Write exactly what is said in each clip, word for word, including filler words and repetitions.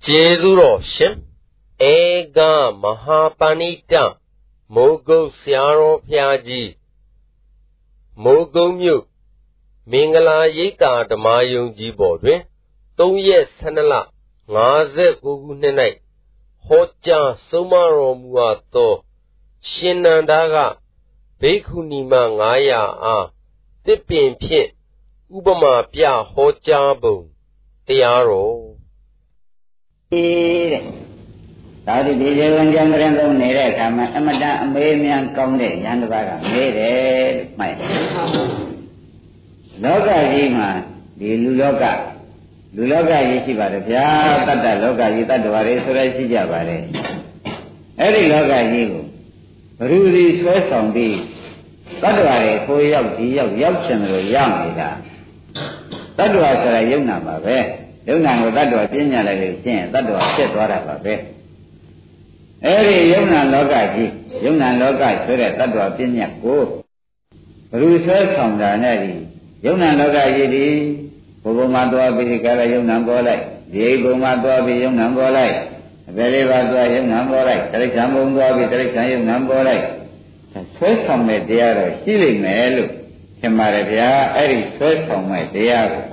ကျေးဇူးတော်ရှင်ဧကမဟာပဏိတမိုးကုတ်ဆရာတော်ဘုရားကြီးမိုးကုတ်မြို့မင်္ဂလာရိပ်သာဓမ္မယုံကြည်ပေါ်တွင်သုံးရက်ဆယ်နှစ်လငါးခုနှစ်၌ဟောကြားဆုံးမတော်မူအပ်သောရှင်နန္ဒာကဘိက္ခုနီမငါးရာအားတစ်ပင်ဖြင့်ဥပမာပြဟောကြားပုံတရားတော်တဲ့သာဓုဒီဇေဝံကျမ်းကြံသုံးနေတဲ့အခါမှာအမတန်အမေးမြန်ကောင်းတဲ့ဉာဏ်တစ်ပါးကမေးတယ်လို့မှတ်တယ်လောကကြီးမှာဒီလူလောကလူလောကကြီးရှိပါတယ်ဗျာတတ္တလောကကြီးတတ္တဝါတွေဆိုရရှိကြပါတယ်အဲ့ဒီလောကကြီးကိုဘ누구ဒီဆွဲဆောင်ပြီးတတ္တဝါတွေကိုရောက်ဒီရောက်ရောက်ချင်တယ်လို့ရောက်နေတာတတ္တဝါဆိုတာယုံနာပါပဲယုံနာကိုတတ္တဝါပြညာလိုက်လို့ရှင်းတတ္တဝါဖြစ်သွားတာပါပဲအဲ့ဒီယုံနာလောကကြီးယုံနာလောကဆိုတဲ့တတ္တဝါပြညာကိုဘ누구ဆွဲဆောင်တာနဲ့ဒီယုံနာလောကကြီးဒီဘုဘမှာသွားပြီးကာလယုံနာပေါ်လိုက်ဒီဘုံမှာသွားပြီးယုံနာပေါ်လိုက်အပေလေးပါသွားယုံနာပေါ်လိုက်တိရစ္ဆာန်ဘုံသွားပြီးတိရစ္ဆာန်ယုံနာပေါ်လိုက်ဆွဲဆောင်တဲ့တရားတော့ရှိလိမ့်မယ်လို့ထင်ပါတယ်ဗျာအဲ့ဒီဆွဲဆောင်တဲ့တရားကို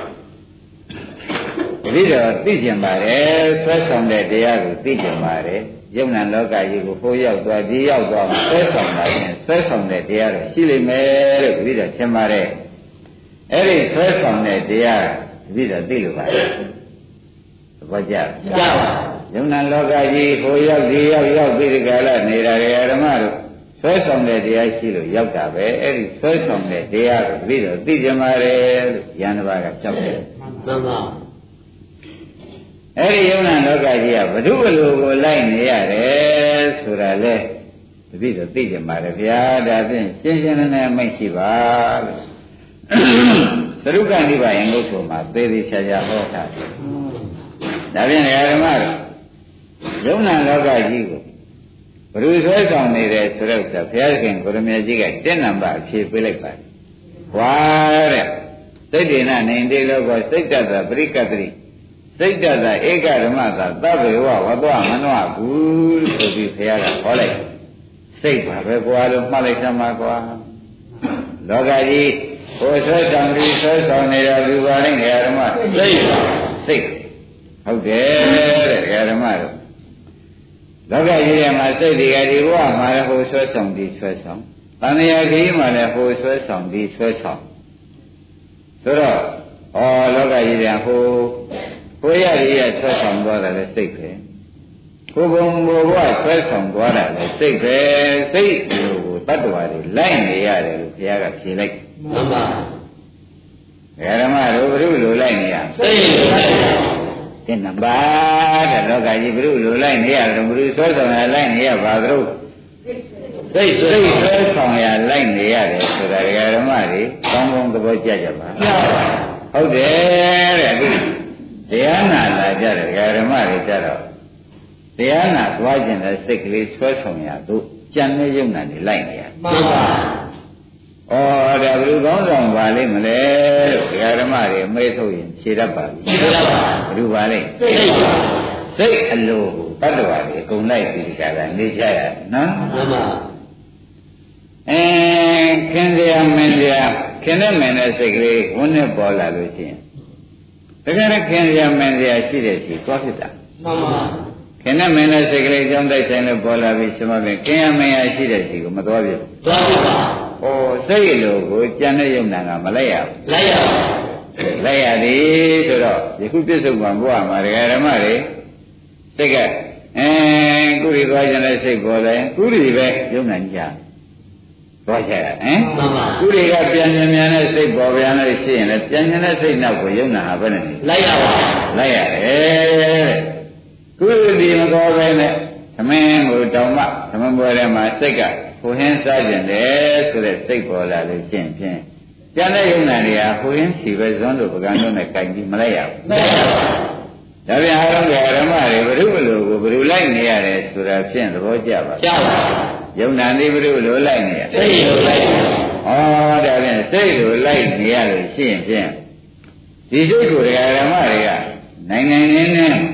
ဒီတော့သိကျင်ပါတယ်ဆွဲဆောင်တဲ့တရားကိုသိကျင်ပါတယ်ယုံနာလောကကြီးကိုဟိုရောက်သွားဒီရောက်သွားဆွဲဆောင်တာရင်ဆွဲဆောင်တဲ့တရားတော့ရှိလိမ့်မယ်လို့ဒီတော့ထင်ပါတယ်အဲ့ဒီဆွဲဆောင်တဲ့တရားဒီတော့သိလို့ပါတယ်သဘောကျကျပါယုံနာလောကကြီးဟိုရောက်ဒီရောက်ရောက်ပြီးဒီကလာနေတာဓမ္မတို့ဆွဲဆောင်တဲ့တရားရှိလို့ရောက်တာပဲအဲ့ဒီဆွဲဆောင်တဲ့တရားကိုပြီးတော့သိကြမှာလေလို့ယန္တဘာကကြောက်တယ်မှန်ပါအဲ့ဒီယုံနာလောကကြီးကဘ누구ဘလူကိုလိုက်နေရတယ်ဆိုတာလေတပည့်တော့သိကြမှာလေဗျာဒါဖြင့်ရှင်းရှင်းလင်းလင်းမိတ်ရှိပါလို့သရုပ်ကနိဗ္ဗာန်ယုတ်ဆိုမှာသေသေးချာချာဟောတာဒါဖြင့်ဓမ္မတို့ယုံနာလောကကြီးကိုဘ누구ဆွဲဆောင်နေတယ်ဆိုတော့ဘုရားရှင်ကိုရမေကြီးကတင့်နံပါတ်ဖြေပေးလိုက်ပါတယ်။ဝါတဲ့စိတ်ဒေနနေတေလောကစိတ်တတပရိကတ္တိစိတ်တတဧကဓမ္မသာသဗ္ဗေဝဝတ္တမနောဘူးဆိုပြီးဘုရားကဟောလိုက်စိတ်ပါပဲကွာလို့မှတ်လိုက်စမ်းပါကွာလောကကြီးဟိုဆွဲဆောင်ပြီးဆွဲဆောင်နေတာလူပါလိမ့်နေဓမ္မစိတ်ပါစိတ်ဟုတ်တယ်တဲ့ဓမ္မတို့လောကကြီးထဲမှာစိတ်တွေကဒီဘဝမှာလည်းဟိုဆွဲဆောင်ပြီးဆွဲဆောင်တဏှာကြီးမှာလည်းဟိုဆွဲဆောင်ပြီးဆွဲဆောင်ဆိုတော့ဩလောကကြီးထဲဟိုဟိုရရရဆွဲဆောင်သွားတာလည်းစိတ်ပဲဟိုဘုံဘဝဆွဲဆောင်သွားတာလည်းစိတ်ပဲစိတ်ကိုတတ္တဝါတွေလိုက်နေရတယ်လို့ဘုရားကဖြေလိုက်မှန်ပါဓမ္မတို့ဘုရုလိုလိုက်နေရစိတ်တဲ့နံပါတ်တဲ့လောကကြီးဘုရုလိုလိုက်နေရတယ်ဘုရုဆွဲဆောင်ရလိုက်နေရပါသလို့စိတ်စိတ်ဆွဲဆောင်ရလိုက်နေရတယ်ဆိုတာဓမ္မတွေကောင်းကောင်းသဘောကျကြပါဟုတ်တယ်တဲ့အခုတရားနာလာကြတယ်ဓမ္မတွေကြတော့တရားနာသွားခြင်းတဲ့စိတ်ကလေးဆွဲဆောင်ရသူကြံနေရုံနဲ့လိုက်နေရမှန်ပါဩဒါဘယ်လိုကောင်းဆောင်ပါလိမ့်မလဲလို့ဓမ္မတွေအမေးထုတ်ရင်ဖြေတတ်ပါဘူးဖြေတတ်ပါဘယ်လိုပါလိမ့်စိတ်ပါစိတ်အလိုတတ္တဝါတွေအကုန်လိုက်ပြီးကြတာနေကြရနော်မှန်ပါအဲခင်ဗျာမင်းဗျာခင်နဲ့မင်းနဲ့စိတ်ကလေးဝန်းနဲ့ပေါ်လာလို့ရှိရင်တကယ်လည်းခင်ဗျာမင်းဗျာရှိတဲ့စီသွားဖြစ်တာမှန်ပါခင်နဲ့မင်းနဲ့စိတ်ကလေးကြောင်းတိုက်ဆိုင်လို့ပေါ်လာပြီးရှင်မပင်ခင်ရမင်းရရှိတဲ့စီကိုမသွားပြဘူးသွားပြပါဩစိတ်လိုကိုကြံတဲ့ယုံနာကမလိုက်ရဘူးလိုက်ရပါလိုက်ရသည်ဆိုတော့ယခုပြစ္ဆုတ်ကံဘုရားမှာဓမ္မတွေစိတ်ကအဲကုရီသွားခြင်းနဲ့စိတ်ပေါ်တယ်ကုရီပဲယုံနာကြသွားကြရဟင်ကုရီကပြန်ပြန်ပြန်နဲ့စိတ်ပေါ်ပြန်လို့ရှိရင်လည်းပြန်ပြန်တဲ့စိတ်နောက်ကိုယုံနာဟာဘယ်နဲ့လိုက်ရပါလိုက်ရတယ်ကုရီမတော်ပဲနဲ့သမင်းကိုတောင်မှသမင်းပွဲထဲမှာစိတ်ကဟိုဟင်းစားကြတယ်ဆိုတဲ့စိတ်ပေါ်လာလို့ရှင်းဖြင့်ကျန်တဲ့ယုံနာတွေကဟိုဟင်းစီပဲဇွန်းတို့ပကံတို့နဲ့ကြိုင်ပြီးမလိုက်ရဘူးမလိုက်ရဘူးဒါပြန်အားလုံးဓမ္မတွေဘုရုလိုကိုဘုရုလိုက်နေရတယ်ဆိုတာဖြင့်သဘောကျပါကျပါယုံနာနေဘုရုလိုလိုက်နေရစိတ်လိုလိုက်ဩဒါပြန်စိတ်လိုလိုက်နေရလို့ရှင်းဖြင့်ဒီစိတ်ကိုဓမ္မတွေကနိုင်ငံရင်းနဲ့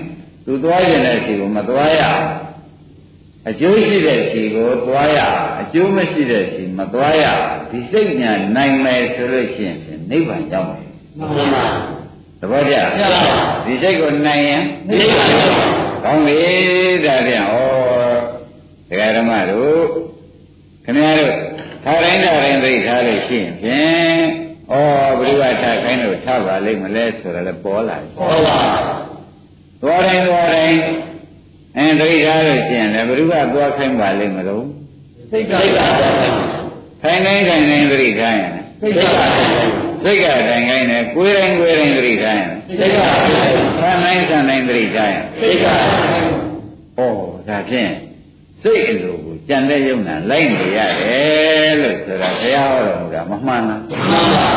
သူသွားကျင်တဲ့စီကိုမသွားရအကျိုးရှိတဲ့စီကိုသွားရအကျိုးမရှိတဲ့စီမသွားရဒီစိတ်ညာနိုင်မယ်ဆိုလို့ရှိရင်နိဗ္ဗာန်ရောက်မယ်မှန်ပါသဘောကျဒီစိတ်ကိုနိုင်ရင်နိဗ္ဗာန်ရောက်ကောင်းပြီဒါပြန်ဩဒကာဓမ္မတို့ခင်ဗျားတို့ထားတိုင်းထားတိုင်းသိထားလို့ရှိရင်ဖြင့်ဩဘုရားထားခိုင်းလို့ထားပါလိမ့်မလဲဆိုတော့လည်းပေါ်လာတယ်ဟုတ်ပါသွားတိုင်းသွားတိုင်းအဲသိထားလို့ရှိရင်လည်းဘုရားသွားခိုင်းပါလိမ့်မလို့စိတ်ကစိတ်ကခိုင်းတိုင်းခိုင်းတိုင်းသိထားရင်စိတ်ကစိတ်ကတိုင်းခိုင်းတယ်ကိုယ်တိုင်းကိုယ်တိုင်းသိထားရင်စိတ်ကဆန်းတိုင်းဆန်းတိုင်းသိထားရင်စိတ်ကဩဒါဖြင့်စိတ်အလိုကိုကြံတဲ့ယုံနာလိုက်နေရတယ်လို့ဆိုတာဘုရားဟောတော်မူတာမမှန်လားမှန်ပါ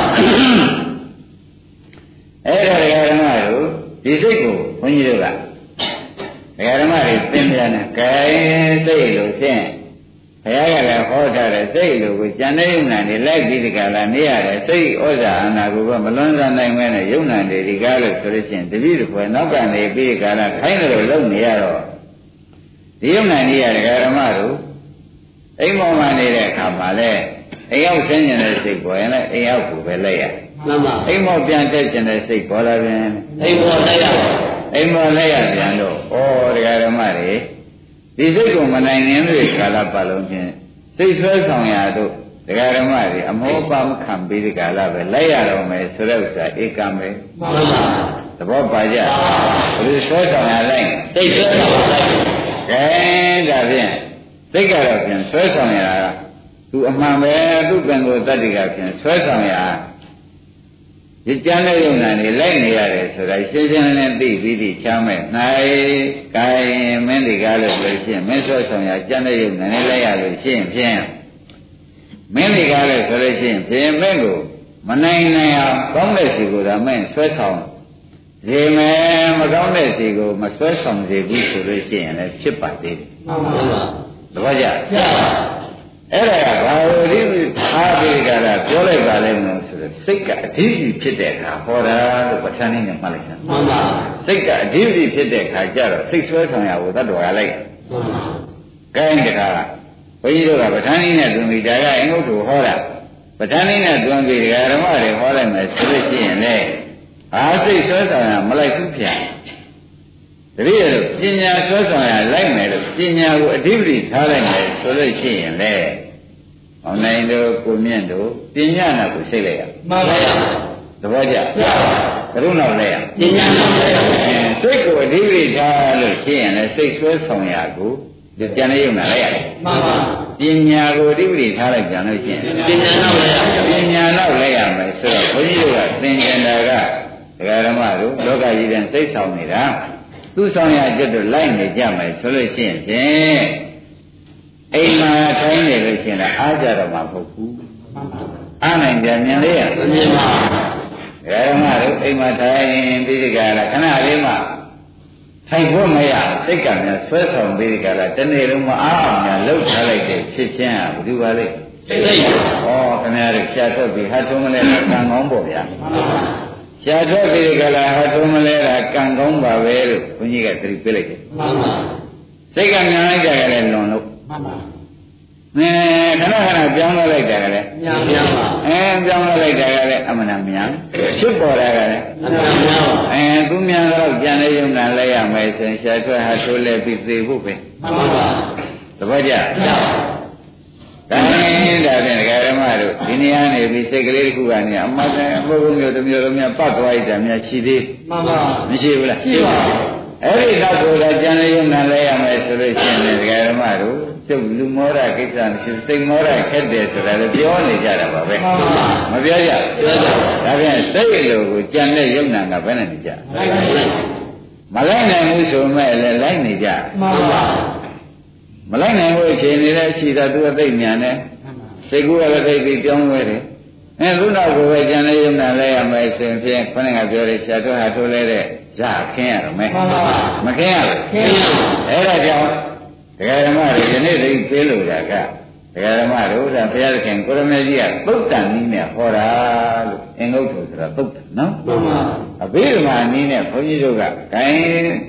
အဲ့ဒါဒကာဓမ္မတို့ဒီစိတ်ကိုဘုန်းကြီးတို့ကဒကာဓမ္မတွေသင်ပြန်တယ်ကဲစိတ်လို့ဖြင့်ဘုရားကလည်းဟောထားတယ်စိတ်လိုကိုကြံတဲ့ယုံနာတွေလိုက်ပြီးဒီကလာနေရတယ်စိတ်ဩဇာအာဏာကိုမလွန်ဆန်နိုင်မဲနဲ့ယုံနာတွေဒီကားလို့ဆိုလို့ချင်းတတိတပွဲနောက်ကနေပြီးဒီကလာခိုင်းတယ်လို့လုပ်နေရတော့ဒီယုံနာကြီးရဒကာဓမ္မတို့အိမ်ပေါ်မှာနေတဲ့အခါမှာလဲအိမ်ရောက်ဆင်းကျင်တဲ့စိတ်ပေါ်ရင်လည်းအိမ်ရောက်ကိုပဲလိုက်ရမှန်ပါအိမ်ပေါ်ပြန်တက်ကျင်တဲ့စိတ်ပေါ်လာပြန်အိမ်ပေါ်လိုက်ရအိမ်ပေါ်လိုက်ရပြန်တော့ဩဒကာဓမ္မတွေဒီစိတ်ကိုမနိုင်နိုင်တဲ့ကာလပတ်လုံးချင်းစိတ်ဆွဲဆောင်ရတို့ဒကာဓမ္မတွေအမောပါမခံပြီးဒီကာလပဲလိုက်ရတော့မယ်ဆိုတဲ့ဥစ္စာဧကံပဲမှန်ပါသဘောပါကြဘယ်ဆွဲဆောင်ရလိုက်စိတ်ဆွဲဆောင်ရလိုက်ကဲဒါဖြင့်စိတ်ကတော့ပြန်ဆွဲဆောင်ရတာကသူအမှန်ပဲသူကံကိုတတ္တိကပြန်ဆွဲဆောင်ရဒီကြမ်းတဲ့ယုံနာနေလိုက်နေရတယ်ဆိုတာရှင်းရှင်းလင်းလင်းသိပြီးဒီချမ်းမဲ့နိုင်ကိုင်မင်းဒီကားလို့ဆိုရှင်းမင်းဆွဲဆောင်ရကြမ်းတဲ့ယုံနာနေလိုက်ရလို့ရှင်းဖြင့်မင်းဒီကားလို့ဆိုလို့ရှင်းဖြင့်မင်းကိုမနိုင်နိုင်အောင်ကောင်းတဲ့စီကိုသာမင်းဆွဲဆောင်ဒီမဲ့မကောင်းတဲ့စီကိုမဆွဲဆောင်စေဘူးဆိုလို့ရှိရင်လည်းဖြစ်ပါသေးတယ်မှန်ပါပါတပည့်ကြအဲ့ဒါကဘာလို့ဒီအားပြီးကြတာပြောလိုက်ပါလဲမလို့ဆိုတော့စိတ်ကအဓိပ္ပာယ်ဖြစ်တဲ့အခါဟောတာလို့ပဋ္ဌာန်းနည်းနဲ့မှတ်လိုက်တာမှန်ပါစိတ်ကအဓိပ္ပာယ်ဖြစ်တဲ့အခါကျတော့စိတ်ဆွဲဆောင်ရဖို့တတ်တော်ရလိုက်မှန်ပါကိုင်းတခါဘုန်းကြီးတို့ကပဋ္ဌာန်းနည်းနဲ့တွင်ပြီးဒါကအင်္ဂုတ္တဟောတာပဋ္ဌာန်းနည်းနဲ့တွင်ပြီးဒကာဓမ္မတွေဟောလိုက်မယ်ဆိုလို့ရှိရင်လေအားစိတ်ဆွဲဆောင်ရမလိုက်ဘူးဖြာတတိယလို့ပညာဆွဲဆောင်ရလိုက်မယ်လို့ပညာကိုအဓိပ္ပာယ်ထားလိုက်မယ်ဆိုလို့ရှိရင်လေဟောနိုင်တို့ကိုမြင့်တို့ပညာနာကိုစိတ်လိုက်ရမှန်ပါဗျာသဘောကျဘယ်လိုနောက်လဲရပညာနာလဲရစိတ်ကိုအဓိပ္ပာယ်ထားလို့ရှိရင်လေစိတ်ဆွဲဆောင်ရကိုဒီပြန်လေးရုံနာလိုက်ရတယ်မှန်ပါပညာကိုအဓိပ္ပာယ်ထားလိုက်ပြန်လို့ရှိရင်ပညာနောက်လဲရပညာနောက်လဲရမယ်ဆိုတော့ဘုန်းကြီးတို့ကသင်္ကြန်တာကဒကာဓမ္မတို့လောကကြီးတဲ့စိတ်ဆောင်နေတာသူဆောင်ရကျွတ်တို့လိုက်နေကြမယ်ဆိုလို့ရှိရင်ဖြင့်အိမ်မှာထိုင်နေလို့ရှိရင်အားကြတော့မှာမဟုတ်ဘူးအားနိုင်ကြမြင်လေးရမမြင်ပါဘူးဒကာဓမ္မတို့အိမ်မှာထိုင်ပြီးဒီကလာခဏလေးမှထိုင်ဖို့မရစိတ်ကများဆွဲဆောင်ပြီးဒီကလာတနေ့လုံးမအားအောင်များလှုပ်ထားလိုက်တဲ့ဖြစ်ချင်းဟာဘယ်သူပါလဲစိတ်စိတ်ဩခင်ဗျားတို့ရှားထွက်ပြီးဟာထုံးမလဲကံကောင်းပေါ့ဗျာရှားထွက်ပြီးဒီကလာဟာထုံးမလဲတာကံကောင်းပါပဲလို့ဘုန်းကြီးကသတိပေးလိုက်တယ်မှန်ပါစိတ်ကများလိုက်ကြရတဲ့လွန်လို့မှန်ပါအဲခဏခဏပြောင်းလိုက်တာကလည်းမြန်မြန်ပါအဲပြောင်းလိုက်တာကလည်းအမှန်တမြန်ဖြစ်ပေါ်တာကလည်းအမှန်မြန်ပါအဲသူမြန်တော့ကြံနေရုံနဲ့လဲရမယ်ဆိုရင်ရှားထွက်ဟာထိုးလဲပြီးသေဖို့ပဲမှန်ပါပါသဘောကျလားဒါနဲ့ဒါဖြင့်ဒကာဓမ္မတို့ဒီနေရာနေပြီးစိတ်ကလေးတစ်ခုကနေအမှန်တန်ဘုရားမျိုးတစ်မျိုးလုံးများပတ်သွားရတာများရှိသေးမှန်ပါမရှိဘူးလားရှိပါအဲ့ဒီတော့ကိုယ်ကကြံနေရုံနဲ့လဲရမယ်ဆိုလို့ရှိရင်ဒကာဓမ္မတို့ကျုပ်လူမောရကိစ္စမရှိစိတ်မောရခက်တယ်ဆိုတာလည်းပြောနေကြတာပါပဲမပြောကြပြောကြဒါဖြင့်စိတ်လိုကိုကြံတဲ့ယုံနာကဘယ်နဲ့နေကြမလိုက်နိုင်ဘူးဆိုမဲ့လည်းလိုက်နေကြမှန်ပါမလိုက်နိုင်ဘူးအခြေအနေလည်းရှိတာသူကသိဉာဏ်နဲ့စိတ်ကူးကလည်းသိပြီးပြောင်းလဲတယ်အဲခုနောက်ကိုပဲကြံတဲ့ယုံနာလဲရမယ်ဆိုရင်ဖြင့်ခொနဲ့ကပြောတယ်ဆရာတော်ဟာထိုးလဲတဲ့ဇာခင်းရတော့မယ်မခင်းရဘူးခင်းရအဲ့ဒါကြောင့်ဒကာဓမ္မတွေဒီနေ့သိပေးလို့တာကဒကာဓမ္မတို့ကဘုရားသခင်ကိုရမေကြီးကသုတ်တန်နည်းနဲ့ဟောတာလို့အင်္ဂုတ္တဆိုတာသုတ်တန်နော်မှန်ပါအဘိဓမ္မာနည်းနဲ့ဘုန်းကြီးတို့က gain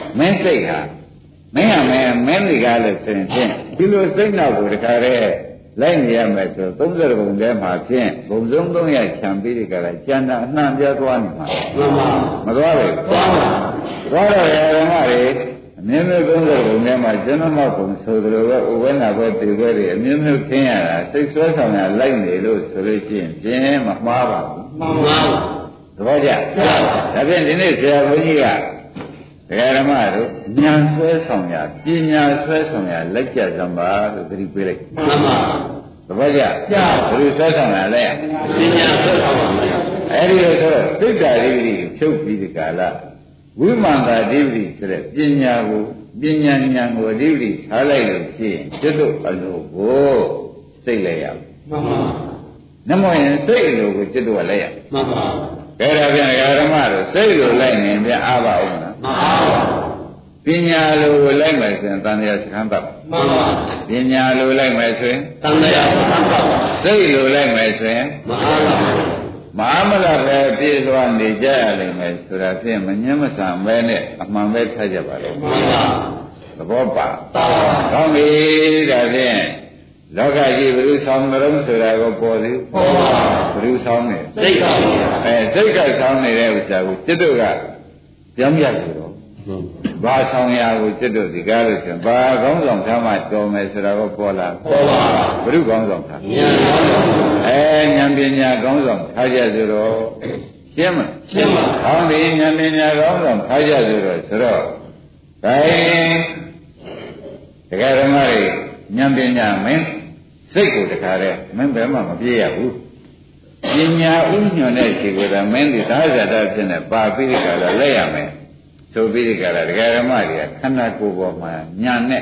မင်းစိတ်ဟာမင်းကမင်းမင်းတွေကလည်းဆိုရင်ဖြင့်ဒီလိုစိတ်နောက်ကိုတခါတည်းလိုက်နေရမယ်ဆိုသုံးဆယ်ဘုံထဲမှာဖြင့်ဘုံဆုံးသုံးရခြံပြီးဒီကလာကျန်တာအနှံ့ပြသွားနေမှာမှန်ပါမသွားဘူးသွားပါသွားတော့ရဓမ္မတွေအမြဲတမ်းသုံးဆယ်ဘုံထဲမှာကျွန်တော်မှဘုံဆိုသလိုပဲဥဝဲနာပဲတေပဲတွေအမြဲတမ်းခင်းရတာစိတ်ဆွဲဆောင်ရလိုက်နေလို့ဆိုလို့ရှိရင်ပြင်းမမှားပါဘူးမှန်ပါသဘောကျဒါဖြင့်ဒီနေ့ဆရာဘုန်းကြီးကဒကာဓမ္မတို့ဉာဏ်ဆွဲဆောင်ရပညာဆွဲဆောင်ရလက်ကျသံပါလို့သတိပေးလိုက်မှန်ပါသဘောကျဘယ်လိုဆွဲဆောင်ရလဲပညာဆွဲဆောင်ပါမယ်အဲဒီလိုဆိုတော့စိတ်ဓာတ်ဓိဋ္ဌိဖြုတ်ပြီးဒီကာလဝိမာန်တာဓိဋ္ဌိဆိုတဲ့ပညာကိုပညာဉာဏ်ကိုဓိဋ္ဌိထားလိုက်လို့ရှိရင်ကျွတ်တို့အလိုကိုစိတ်လိုက်ရမှန်ပါနမောရင်စိတ်အလိုကိုကျွတ်တို့ကလိုက်ရမှန်ပါဒါကြပြန်ဓမ္မတို့စိတ်လိုလိုက်နေပြန်အားပါဦးနော်မှန်ပါပညာလိုလိုက်မယ်ဆိုရင်တန်တရားစခန်းပတ်မှန်ပါပညာလိုလိုက်မယ်ဆိုရင်တန်တရားစခန်းပတ်စိတ်လိုလိုက်မယ်ဆိုရင်မအားပါမအားမလားပဲပြည့်စွာနေကြရလိမ့်မယ်ဆိုတာဖြင့်မငြင်းမဆန်ပဲနဲ့အမှန်ပဲထားကြပါလေမှန်ပါသဘောပါကောင်းပြီဒါဖြင့်လောကကြီးဘယ်လိုဆောင်ကြလို့ဆိုတာကိုပေါ်သေးပေါ်ပါဘယ်လိုဆောင်နေစိတ်ကအဲစိတ်ကဆောင်နေတဲ့ဥစ္စာကိုจิตတို့ကပြောင်းပြလို့တော့ဘာဆောင်ရာကိုจิตတို့ဒီကားလို့ဆိုရင်ဘာကောင်းဆောင်ထားမှတော်မယ်ဆိုတာကိုပေါ်လာပေါ်ပါဘယ်လိုကောင်းဆောင်ထားဉာဏ်ကောင်းဆောင်အဲဉာဏ်ပညာကောင်းဆောင်ထားကြဆိုတော့ရှင်းမလားရှင်းပါကောင်းပြီဉာဏ်ပညာကောင်းဆောင်ထားကြဆိုတော့ဆိုတော့ဒါရင်တရားဓမ္မတွေဉာဏ်ပညာမင်းစိတ်ကိုတခါတည်းမင်းဘယ်မှမပြေးရဘူးပညာဥညွန်တဲ့ရှိကိုယ်ကမင်းဒီသာဇာတဖြစ်နေပါပြီးကြတာလက်ရမယ်ဆိုပြီးကြတာဒကာဓမ္မတွေကခန္ဓာကိုယ်ပေါ်မှာညာနဲ့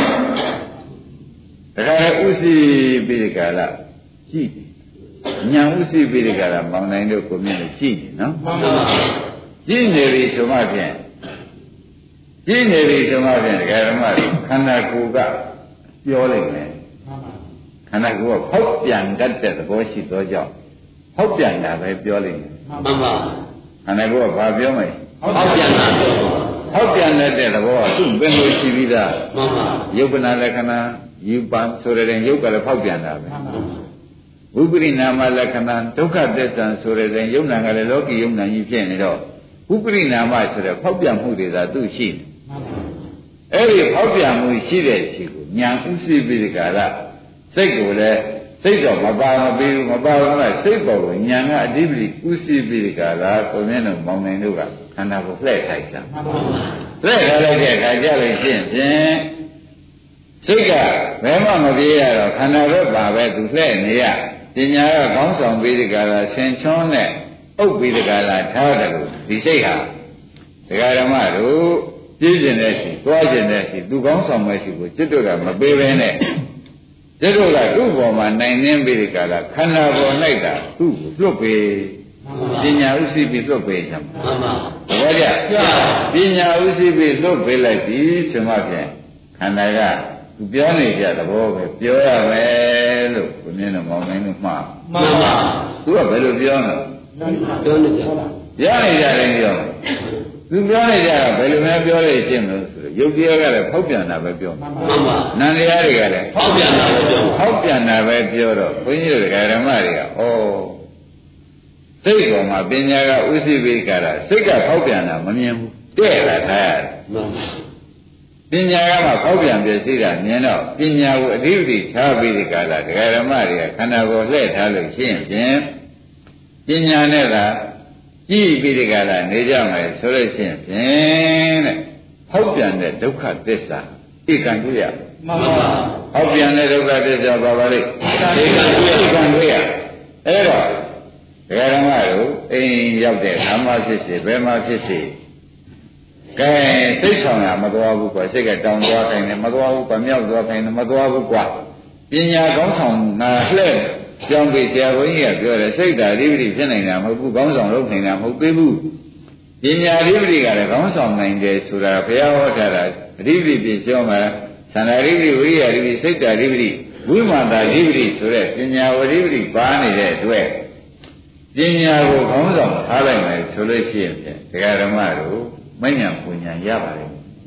ဒကာရဥစီပြီးကြတာကြည့်ညာဥစီပြီးကြတာမောင်နိုင်တို့ကိုမြင်လို့ကြည့်နော်ကြည့်နေပြီဆိုမှဖြင့်ကြည့်နေပြီဆိုမှဖြင့်ဒကာဓမ္မတွေခန္ဓာကိုယ်ကပြောလိုက်မယ်ခန္ဓာကိုယ်ကဖောက်ပြန်တတ်တဲ့သဘောရှိသောကြောင့်ဖောက်ပြန်တာပဲပြောလိမ့်မယ်မှန်ပါခန္ဓာကိုယ်ကဘာပြောမလဲဖောက်ပြန်တာပြောဖောက်ပြန်တဲ့သဘောကသူ့ပင်လို့ရှိပြီးသားမှန်ပါယုတ်ပနာလက္ခဏာယူပံဆိုတဲ့ယုတ်ကလည်းဖောက်ပြန်တာပဲဝိပရိနာမလက္ခဏာဒုက္ခသစ္စာဆိုတဲ့ယုတ်နာကလည်းလောကီယုတ်နာကြီးဖြစ်နေတော့ဝိပရိနာမဆိုတဲ့ဖောက်ပြန်မှုတွေသာသူ့ရှိတယ်အဲ့ဒီဖောက်ပြန်မှုရှိတဲ့ရှိကိုညာဥသိပိဒကာလစိတ်ကိုလည်းစိတ်တော့မပါမပြီးဘူးမပါဘူးကစိတ်ပေါ်ကိုညာကအဓိပတိဥသိပိဒကာလကိုမြင်တော့မောင်နိုင်တို့ကခန္ဓာကိုလှည့်ထိုက်တာလှည့်ထားလိုက်တဲ့အခါကျလို့ရှိရင်ဖြင့်စိတ်ကဘယ်မှမပြေးရတော့ခန္ဓာပဲပါပဲသူလှည့်နေရပညာကကောင်းဆောင်ပိဒကာလဆင်ချွန်းနဲ့ဥပ္ပိဒကာလထားတယ်လို့ဒီစိတ်ဟာဒကာဓမ္မတို့ပြည့်ကျင်တဲ့ရှိသွားကျင်တဲ့ရှိသူကောင်းဆောင်မဲ့ရှိကိုจิตတို့ကမပေးဘဲနဲ့จิตတို့ကသူ့ပေါ်မှာနိုင်နှင်းပြီးဒီကလာခန္ဓာပေါ်၌တာသူ့ကိုလွတ်ပေးပညာဥသိပြီးလွတ်ပေးကြမှာမှန်ပါဘောကြပညာဥသိပြီးလွတ်ပေးလိုက်ပြီဆိုမှဖြင့်ခန္ဓာကသူပြောနေကြသဘောပဲပြောရမယ်လို့ကိုမြင်တော့မောင်းနိုင်လို့မှားမှန်ပါသူကဘယ်လိုပြောလဲပြောနေကြပါပြောနေကြတယ်ပြောသူပြောနေကြတာဘယ်လိုများပြောလို့ရှင်းလို့ဆိုတော့ယုတ်တရားကလည်းဖောက်ပြန်တာပဲပြောမှန်ပါနန္တရားတွေကလည်းဖောက်ပြန်တာပဲပြောဖောက်ပြန်တာပဲပြောတော့ဘုန်းကြီးတို့ဓမ္မတွေကဩစိတ်ပေါ်မှာပညာကဥသိပိကာရစိတ်ကဖောက်ပြန်တာမမြင်ဘူးတဲ့လာထားရတယ်မှန်ပါပညာကမှဖောက်ပြန်ပြသိတာမြင်တော့ပညာကိုအဓိပတိထားပြီးဒီကာလဓမ္မတွေကခန္ဓာကိုယ်လှည့်ထားလို့ရှင်းဖြင့်ပညာနဲ့သာကြည့်ပြီးဒီကလာနေကြမယ်ဆိုလို့ရှိရင်ဖြင့်တဲ့ဟောက်ပြန်တဲ့ဒုက္ခသစ္စာဧကံတွေ့ရမှန်ပါဟောက်ပြန်တဲ့ဒုက္ခသစ္စာပါပါလိဧကံတွေ့ဧကံတွေ့ရအဲ့တော့ဒကာဓမ္မတို့အိမ်ရောက်တဲ့ဓမ္မဖြစ်စေဘယ်မှာဖြစ်စေကဲစိတ်ဆောင်ရမသွားဘူးကွာစိတ်ကတောင်သွားခိုင်းတယ်မသွားဘူးကွာမြောက်သွားခိုင်းတယ်မသွားဘူးကွာပညာကောင်းဆောင်ငါလှဲ့ကြောင်းပြီးဆရာဘုန်းကြီးကပြောတယ်စိတ်ဓာတ်အဓိပတိဖြစ်နိုင်တာမဟုတ်ဘူးကောင်းဆောင်လုပ်နိုင်တာမဟုတ်သေးဘူးပညာအဓိပတိကလည်းကောင်းဆောင်နိုင်တယ်ဆိုတာဘုရားဟောထားတာအဓိပတိပြပြောမှာသန္တာအဓိပတိဝိရိယအဓိပတိစိတ်ဓာတ်အဓိပတိဝိမာန်တာအဓိပတိဆိုတဲ့ပညာဝအဓိပတိပါနေတဲ့အတွက်ပညာကိုကောင်းဆောင်ထားလိုက်မယ်ဆိုလို့ရှိရင်တရားဓမ္မတို့မဉ္ဇဉ်ပူညာရပါတယ်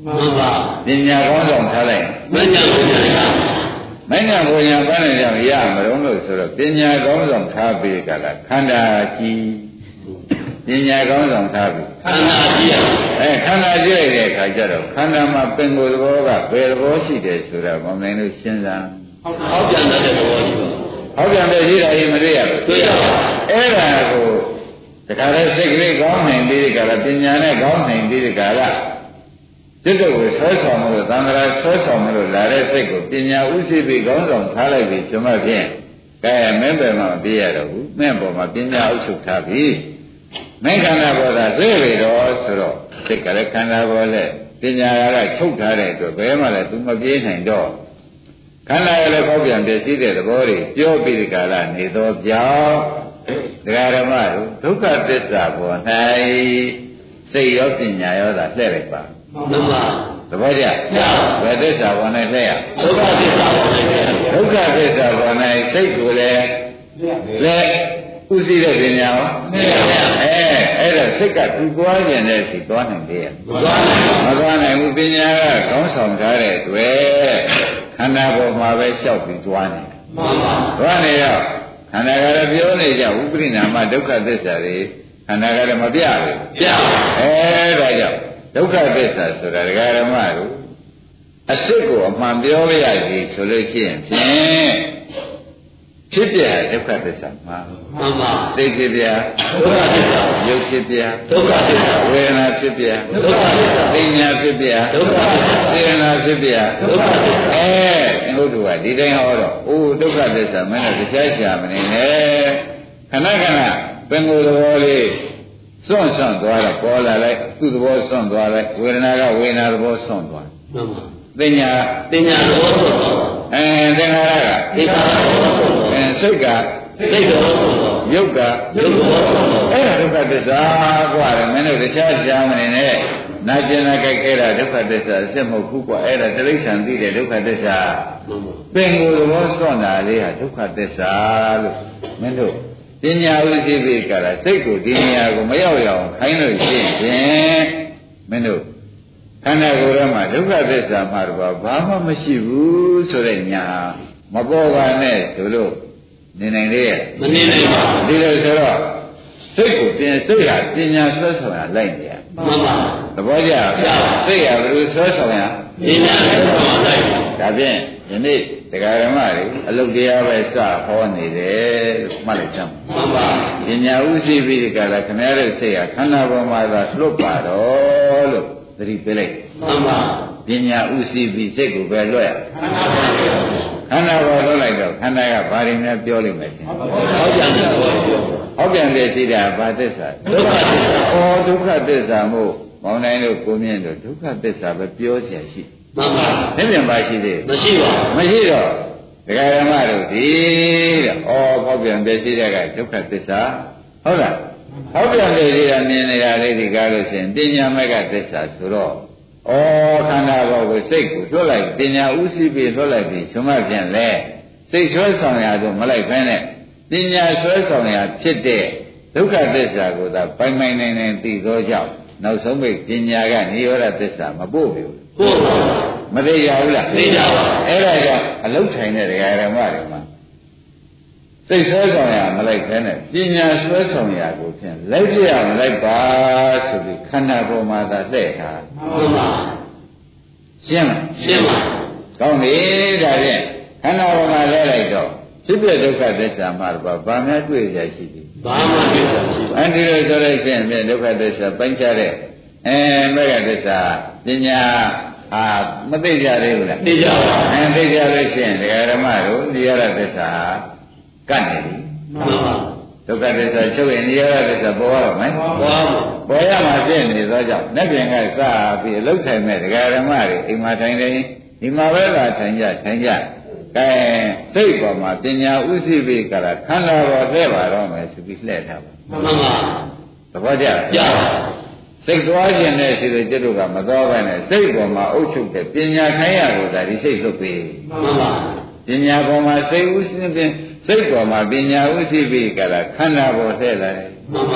မှန်ပါပညာကောင်းဆောင်ထားလိုက်မဉ္ဇဉ်ဘုရားရမဉ္ဇဉ်ဘုရားပန်းနေကြရမလို့လို့ဆိုတော့ပညာကောင်းဆောင်ထားပြီးကြလားခန္ဓာကြီးပညာကောင်းဆောင်ထားပြီးခန္ဓာကြီးရအဲခန္ဓာကြည့်လိုက်တဲ့အခါကျတော့ခန္ဓာမှာပင်ကိုယ်သဘောကဘယ်သဘောရှိတယ်ဆိုတာမနိုင်လို့ရှင်းစားဟုတ်ဟောပြန်တဲ့သဘောကြီးဟောပြန်တဲ့ရှိတာကြီးမတွေ့ရဘူးတွေ့ရပါအဲ့ဒါကိုတခါတည်းစိတ်ကလေးကောင်းနိုင်ပြီးကြလားပညာနဲ့ကောင်းနိုင်ပြီးကြလားစိတ်ကိုဆွဲဆောင်လို့သံဃာဆွဲဆောင်လို့လာတဲ့စိတ်ကိုပညာဥသိပြီးကောင်းဆောင်ထားလိုက်ပြီးကျွန်မဖြင့်ကဲမင်းပဲမှမပြေရတော့ဘူးမင်းပေါ်မှာပညာဥချုပ်ထားပြီးမင်းခန္ဓာပေါ်တာသိပြီတော့ဆိုတော့စိတ်ကလည်းခန္ဓာပေါ်လဲပညာကချုပ်ထားတဲ့အတွက်ဘယ်မှလည်း तू မပြေးနိုင်တော့ခန္ဓာကလည်းပေါက်ပြန်ပြည့်စည်တဲ့သဘောတွေပြောပြီးဒီကာလနေတော့ကြောင်းဒကာဓမ္မတို့ဒုက္ခသစ္စာပေါ်၌စိတ်ရောပညာရောသာလှည့်လိုက်ပါမှန်ပါသဘောကျဘယ်သစ္စာပေါ်၌လှည့်ရဒုက္ခသစ္စာပေါ်၌ဒုက္ခသစ္စာပေါ်၌စိတ်ကိုလည်းလက်ဥသိတဲ့ပညာရောမှန်ပါအဲအဲ့ဒါစိတ်ကသူသွားကျင်တဲ့စီသွားနိုင်တယ်မသွားနိုင်မသွားနိုင်ဘူးပညာကကောင်းဆောင်ထားတဲ့အတွက်ခန္ဓာပေါ်မှာပဲလျှောက်ပြီးသွားနေမှန်ပါသွားနေတော့ခန္ဓာကလည်းပြောနေကြဥပရိနာမဒုက္ခသစ္စာတွေခန္ဓာကလည်းမပြဘူးပြအဲဒါကြောင့်ဒုက္ခသစ္စာဆိုတာဒကာဓမ္မတို့အစစ်ကိုအမှန်ပြောရရည်ဆိုလို့ရှိရင်ဖြင့်ဖြစ်ပြဒုက္ခသစ္စာမှာမှန်ပါစိတ်ဖြစ်ပြဒုက္ခသစ္စာရုပ်ဖြစ်ပြဒုက္ခသစ္စာဝေဒနာဖြစ်ပြဒုက္ခသစ္စာပညာဖြစ်ပြဒုက္ခသစ္စာစေနာဖြစ်ပြဒုက္ခသစ္စာအဲငုတ်တို့ကဒီတိုင်းဟောတော့အိုးဒုက္ခသစ္စာမင်းတို့တရားရှာမနေနဲ့ခဏခဏပင်ကိုယ်သဘောလေးစွန့်စွန့်သွားတော့ပေါ်လာလိုက်သူ့သဘောစွန့်သွားလိုက်ဝေဒနာကဝေဒနာသဘောစွန့်သွားမှန်ပါပညာပညာသဘောစွန့်သွားအဲသင်္ခါရကသင်္ခါရသဘောစွန့်သွားအဲစိတ်ကစိတ်သဘောစွန့်သွားယုတ်ကယုတ်သဘောစွန့်သွားအဲဒုက္ခသစ္စာกว่าတယ်မင်းတို့တရားရှာမနေနဲ့နာကျင်နာကြိုက်ခဲတာဒုက္ခသစ္စာအစစ်မဟုတ်ဘူးกว่าအဲ့ဒါတိရစ္ဆာန်သိတဲ့ဒုက္ခသစ္စာပင်ကိုယ်သဘောစွန့်တာလေးဟာဒုက္ခသစ္စာလို့မင်းတို့ပညာဥသိပိကရာစိတ်ကိုဒီနေရာကိုမရောက်ရအောင်ခိုင်းလို့ရှိရင်မင်းတို့ခန္ဓာကိုယ်ထဲမှာဒုက္ခသစ္စာမှာတော့ဘာမှမရှိဘူးဆိုတဲ့ညာမပေါ်ပါနဲ့ဆိုလို့နေနိုင်လေမနေနိုင်ပါဘူးဒီလိုဆိုတော့စိတ်ကိုပြင်စိတ်ဟာပညာဆွဲဆောင်ရလိုက်နေရမှန်ပါသဘောကျစိတ်ဟာဘယ်လိုဆွဲဆောင်ရပညာဆွဲဆောင်ရလိုက်ဒါဖြင့်ယနေ့တရားဓမ္မတွေအလုတ်တရားပဲစဟောနေတယ်လို့မှတ်လိုက်ကြမှာမှန်ပါပညာဥသိပြီးဒီကလာခင်ဗျားတို့စိတ်ဟာခန္ဓာပေါ်မှာသာလွတ်ပါတော့လို့သတိပေးလိုက်မှန်ပါပညာဥသိပြီးစိတ်ကိုပဲလွတ်ရခန္ဓာပေါ်လွတ်လိုက်တော့ခန္ဓာကဘာတွေများပြောလိမ့်မယ်ရှင်ဟောပြန်တယ်ဟောပြန်တယ်ရှိတာဘာသစ္စာဒုက္ခသစ္စာဩဒုက္ခသစ္စာမို့မောင်နိုင်တို့ကိုမြင့်တို့ဒုက္ခသစ္စာပဲပြောเสียရှိမှန်ပါသိပြန်ပါရှိသေးမရှိပါဘူးမရှိတော့ဒကာဓမ္မတို့ဒီတဲ့ဩဟောပြန်တယ်ရှိတဲ့ကဒုက္ခသစ္စာဟုတ်လားဟောပြန်တယ်ရှိတာမြင်နေတာလေးဒီကားလို့ရှိရင်ပညာမဲ့ကသစ္စာဆိုတော့ဩခန္ဓာဘောကိုစိတ်ကိုလွတ်လိုက်ပညာဥသိပြီးလွတ်လိုက်ပြီးshumမပြန်လဲစိတ်ဆွဲဆောင်ရတော့မလိုက်ဖဲနဲ့ပညာဆွဲဆောင်ရဖြစ်တဲ့ဒုက္ခသစ္စာကိုသာပိုင်ပိုင်နိုင်နိုင်သိသောကြောင့်နောက်ဆုံးပိပညာကနိရောဓသစ္စာမပို့ဘူးပို့ပါမသိရဘူးလားသိကြပါအဲ့ဒါကြောင့်အလုတ်ထိုင်တဲ့ဒကာဓမ္မတွေမှာစိတ်ဆွဲဆောင်ရမလိုက်ခဲနဲ့ပညာဆွဲဆောင်ရကိုဖြင့်လိုက်ပြရမလိုက်ပါဆိုပြီးခန္ဓာပေါ်မှာသာလှည့်ထားမှန်ပါရှင်းလားရှင်းပါကောင်းပြီဒါဖြင့်ခန္ဓာပေါ်မှာလဲလိုက်တော့ဖြစ်ပြဒုက္ခသစ္စာမှာတော့ဗာများတွေ့ရရှိသည်ဘာမှတွေ့ရရှိပါအဲ့ဒီလိုဆိုလိုက်ရင်ဖြင့်ဒုက္ခသစ္စာပိုင်းခြားတဲ့အဲမေဃသစ္စာပညာအာမသိကြသေးဘူးလားသိကြပါအဲသိကြလို့ရှိရင်ဒကာဓမ္မတို့နိရောဓသစ္စာကတ်နေပြီမှန်ပါဒုက္ခသစ္စာချုပ်ရင်နိရောဓသစ္စာပေါ်ရတော့မယ်ပေါ်ပါပေါ်ရမှာပြည့်နေသောကြောင့်လက်ပြင်ကစပြီးအလုတ်ထိုင်မဲ့ဒကာဓမ္မတွေအိမ်မှာထိုင်နေဒီမှာပဲလာထိုင်ကြထိုင်ကြကဲစိတ်ပေါ်မှာပညာဥသိပိကရာခန္ဓာပေါ်လှည့်ပါတော့မယ်ဆိုပြီးလှည့်ထားပါမှန်ပါသဘောကျကြပါစိတ်သွားခြင်းနဲ့ရှိတဲ့จิตတို့ကမသွားဘဲနဲ့စိတ်ပေါ်မှာအုပ်ချုပ်တဲ့ပညာခိုင်းရကိုသာဒီစိတ်လွတ်ပေးမှန်ပါပညာပေါ်မှာစိတ်ဥသိပင်စိတ်ပေါ်မှာပညာဥသိပိကရာခန္ဓာပေါ်လှည့်လာတယ်မှန်ပါ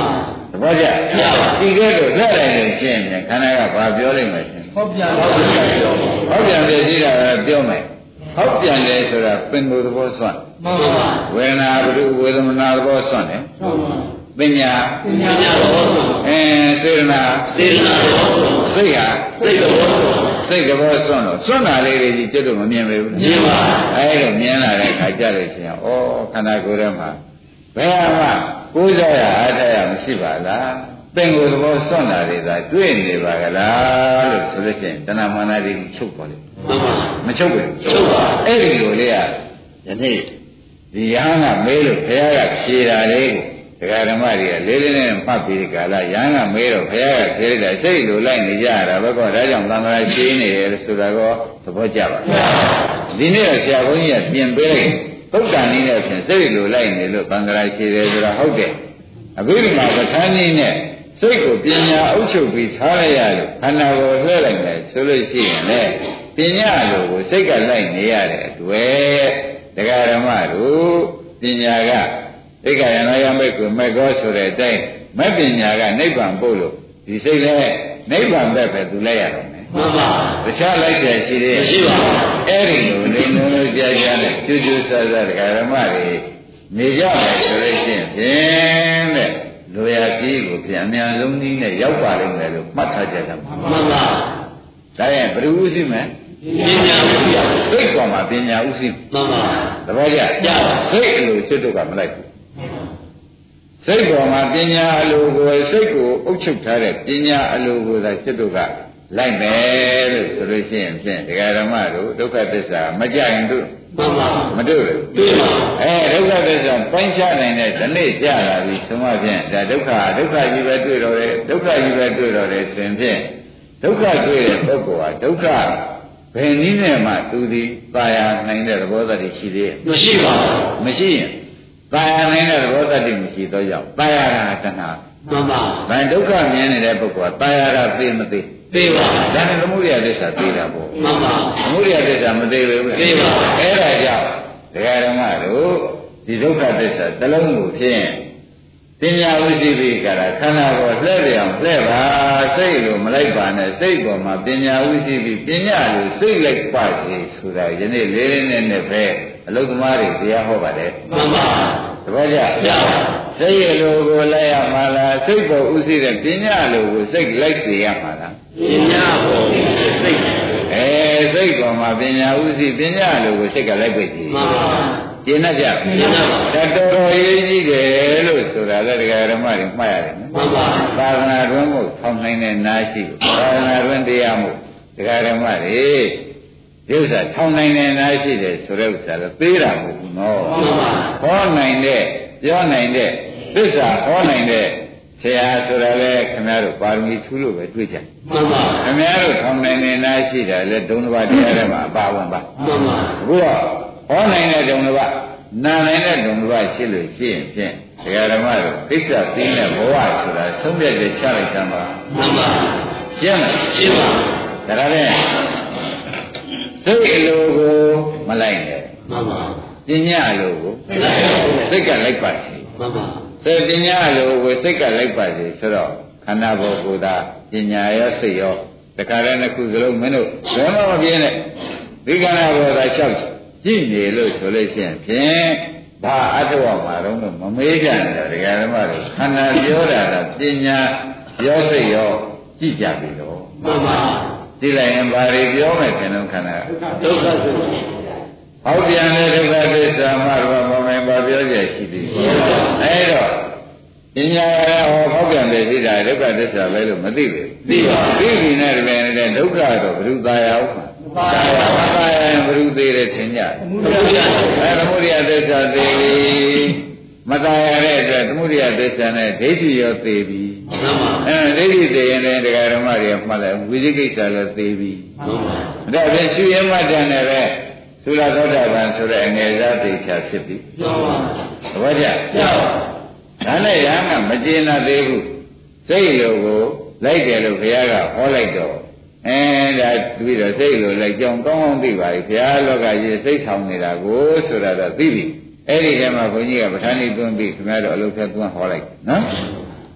သဘောကျဒီကဲတော့လက်လိုက်လို့ရှင်းပြန်ခန္ဓာကဘာပြောလိုက်မှရှင်ဟုတ်ပြန်ဟုတ်ပြန်ပြောဟုတ်ပြန်ပြည့်စည်တာပဲပြောမယ်ဟုတ်ပြန်တယ်ဆိုတာပင်ကိုယ်သဘောစွန့်မှန်ပါဝေဒနာဘုဝေဒနာသဘောစွန့်တယ်မှန်ပါပညာပညာသဘောစွန့်အဲစေတနာစေတနာသဘောစွန့်စိတ်ဟာစိတ်သဘောစွန့်စိတ်သဘောစွန့်တော့စွန့်တာလေးတွေကြီးကျွတ်တော့မမြင်ပဲဘူးမြင်ပါအဲဒါမြင်လာတဲ့အခါကြလို့ရှိရင်ဩခန္ဓာကိုယ်ထဲမှာဘယ်မှာကိုးစားရအားထားရမရှိပါလားသင်္ကိုယ်သဘောစွန့်တာတွေသာတွေ့နေပါကလားလို့ဆိုလို့ရှိရင်တဏမာနတွေချုပ်ပါလေမှန်ပါမချုပ်ဘူးချုပ်ပါအဲ့ဒီလိုလေးကယနေ့ဒီယဟန်ကမေးလို့ဘုရားကဖြေတာလေးကိုဒကာဓမ္မတွေကလေးလေးနဲ့မှတ်ပြီးကာလယဟန်ကမေးတော့ဘုရားကဖြေလိုက်တာစိတ်လိုလိုက်နေကြရတာဘယ်ကောဒါကြောင့်သံဃာရှင်းနေတယ်ဆိုတာကောသဘောကျပါဒီနေ့ဆရာဘုန်းကြီးကပြင်ပေးလိုက်သုတ်တန်နည်းနဲ့ဖြင့်စိတ်လိုလိုက်နေလို့သံဃာရှင်းတယ်ဆိုတာဟုတ်တယ်အခုဒီမှာပဋ္ဌာန်းနည်းနဲ့စိတ်ကိုပညာအုပ်ချုပ်ပြီးထားလိုက်ရလို့ခန္ဓာကိုယ်လှည့်လိုက်မယ်ဆိုလို့ရှိရင်လေပညာလိုကိုစိတ်ကလိုက်နေရတဲ့အတွေ့တရားဓမ္မတို့ပညာကသိက္ခာယနာယမိတ်ကိုမဲ့ကောဆိုတဲ့အတိုင်းမဲ့ပညာကနိဗ္ဗာန်ပို့လို့ဒီစိတ်လည်းနိဗ္ဗာန်ဘက်ပဲသူလိုက်ရတော့မယ်မှန်ပါတခြားလိုက်တယ်ရှိသေးမရှိပါဘူးအဲ့ဒီလိုနေလုံးလုံးကြားကြားနဲ့ကျူးကျူးဆဆတရားဓမ္မတွေနေကြမယ်ဆိုလို့ရှိရင်ဖြင့်တဲ့လိုရာကြီးကိုပြန်အများဆုံးနည်းနဲ့ရောက်ပါလိမ့်မယ်လို့မှတ်ထားကြတာမှန်ပါဒါရင်ဘယ်လိုဥသိမယ်ပညာဥသိစိတ်ပေါ်မှာပညာဥသိမှန်ပါတပည့်ကြစိတ်အလိုစိတ်တို့ကမလိုက်ဘူးစိတ်ပေါ်မှာပညာအလိုကိုစိတ်ကိုအုပ်ချုပ်ထားတဲ့ပညာအလိုကိုသာစိတ်တို့ကလိုက်မယ်လို့ဆိုလို့ရှိရင်ဖြင့်ဒကာဓမ္မတို့ဒုက္ခသစ္စာမကြရင်တို့မှန်ပါမတို့ဘူးအဲဒုက္ခသစ္စာပိုင်းခြားနိုင်တဲ့ဒီနေ့ကြလာပြီဆိုမှဖြင့်ဒါဒုက္ခဒုက္ခကြီးပဲတွေ့တော့တယ်ဒုက္ခကြီးပဲတွေ့တော့တယ်ဆိုရင်ဖြင့်ဒုက္ခတွေ့တဲ့ပုဂ္ဂိုလ်ဟာဒုက္ခဘယ်နည်းနဲ့မှသူသည်ပါရနိုင်တဲ့သဘောတည်းရှိသေးရဲ့မရှိပါဘူးမရှိရင်ပါရနိုင်တဲ့သဘောတည်းမရှိတော့ကြောင့်ပါရတာတဏှာမှန်ပါဗန်ဒုက္ခမြင်နေတဲ့ပုဂ္ဂိုလ်ကပါရတာသိမသိသိပါဒါနဲ့သမုဒိယသစ္စာသိတာပေါ့မှန်ပါသမုဒိယသစ္စာမသိဘူးသိပါအဲ့ဒါကြောင့်တရားဓမ္မတို့ဒီဒုက္ခသစ္စာတစ်လုံးကိုဖြင့်ပညာဥသိပိကရာခန္ဓာကိုလှည့်ပြောင်လှည့်ပါစိတ်လိုမလိုက်ပါနဲ့စိတ်ပေါ်မှာပညာဥသိပိပညာလိုစိတ်လိုက်ပါစေဆိုတာယနေ့လေးလေးနဲ့နဲ့ပဲအလုသမားတွေတရားဟောပါတယ်မှန်ပါတပည့်ကြစိတ်လိုကိုလိုက်ရမှာလားစိတ်ပေါ်ဥသိတဲ့ပညာလိုကိုစိတ်လိုက်စေရမှာလားပညာပေါ်စိတ်အဲစိတ်ပေါ်မှာပညာဥသိပညာလိုကိုစိတ်ကလိုက်ပိတ်ကြည့်မှန်ပါကျင့်တတ်ကြဒါတော်တော်ရေးကြီးတယ်လို့ဆိုတာလည်းတရားဓမ္မတွေမှတ်ရတယ်နော်မှန်ပါသာသနာ့တွင်မို့ထောင်နိုင်တဲ့နာရှိသာသနာ့တွင်တရားမို့တရားဓမ္မတွေဒီဥစ္စာထောင်နိုင်တဲ့နာရှိတယ်ဆိုတဲ့ဥစ္စာလည်းသေးတာမဟုတ်ဘူးနော်မှန်ပါဟောနိုင်တဲ့ပြောနိုင်တဲ့သစ္စာဟောနိုင်တဲ့ဆရာဆိုတာလည်းခင်ဗျားတို့ပါရမီထူးလို့ပဲတွေ့ကြမှန်ပါခင်ဗျားတို့ထောင်နိုင်တဲ့နာရှိတာလည်းဒုံတစ်ပါးတရားထဲမှာအပါဝင်ပါမှန်ပါအခုတော့ဟောနိုင်တဲ့ဒုံတစ်ပါးနာနိုင်တဲ့ဒုံတစ်ပါးရှိလို့ရှိရင်ဖြင့်ဆရာဓမ္မတို့သိစ္စာသိတဲ့ဘဝဆိုတာသုံးပြတဲ့ချလိုက်သမ်းပါမှန်ပါရှင်းလားရှင်းပါဒါလည်းစိတ်အလိုကိုမလိုက်နဲ့မှန်ပါပညာအလိုကိုစိတ်ကလိုက်ပါစေမှန်ပါစိတ်ပညာအလိုကိုစိတ်ကလိုက်ပါစေဆိုတော့ခန္ဓာဘောကိုယ်သာပညာရောစိတ်ရောတခါတည်းနှစ်ခုစလုံးမင်းတို့ဘယ်မှမပြင်းနဲ့ဒီခန္ဓာဘောသာလျှောက်ကြည့်နေလို့ဆိုလို့ရှိရင်ဖြင့်ဘာအတ္တဝမှာတော့မမေးကြနဲ့ဒကာဓမ္မတွေခန္ဓာပြောတာကပညာရောစိတ်ရောကြည့်ကြပြီတော့မှန်ပါဒီလိုက်ရင်ဘာတွေပြောမယ်ခင်ဗျခန္ဓာဒုက္ခဆိုဟောပြန်တဲ့ဒုက္ခသစ္စာမှတော့မမယ်ဘာပြောကြရှိသေးအဲတော့ပညာရဟောဟောပြန်တဲ့ရှိတာဒုက္ခသစ္စာပဲလို့မသိဘူးသိပါသိပြီနဲ့တကယ်နဲ့ဒုက္ခတော့ဘုရုသာယဥပ္ပါသာယဥပ္ပါရင်ဘုရုသေးတယ်ထင်ကြအဲသမုဒိယသစ္စာသိပြီမသာရတဲ့အတွက်သမုဒိယသစ္စာနဲ့ဒိဋ္ဌိရောသိပြီမှန်ပါအဲဒိဋ္ဌိသိရင်လည်းတရားဓမ္မတွေမှတ်လိုက်ဝိသိကိစ္စလည်းသိပြီမှန်ပါဒါဖြင့်ရှုရမှတ်တယ်နဲ့ပဲသုလသောတာပန်ဆိုတဲ့အငယ်စားသိချာဖြစ်ပြီမှန်ပါသဘောကျမှန်ပါဒါနဲ့ရဟန်းကမကျေနပ်သေးဘူးစိတ်လိုကိုလိုက်တယ်လို့ဘုရားကဟောလိုက်တော့အဲဒါပြီးတော့စိတ်လိုလိုက်ကြောင်းကောင်းကောင်းသိပါပြီဘုရားလောကကြီးစိတ်ဆောင်နေတာကိုဆိုတာတော့သိပြီအဲ့ဒီထဲမှာဘုန်းကြီးကပဋ္ဌာန်းဤသွင်းပြီးခင်ဗျားတို့အလုပ်ဖြတ်သွင်းဟောလိုက်နော်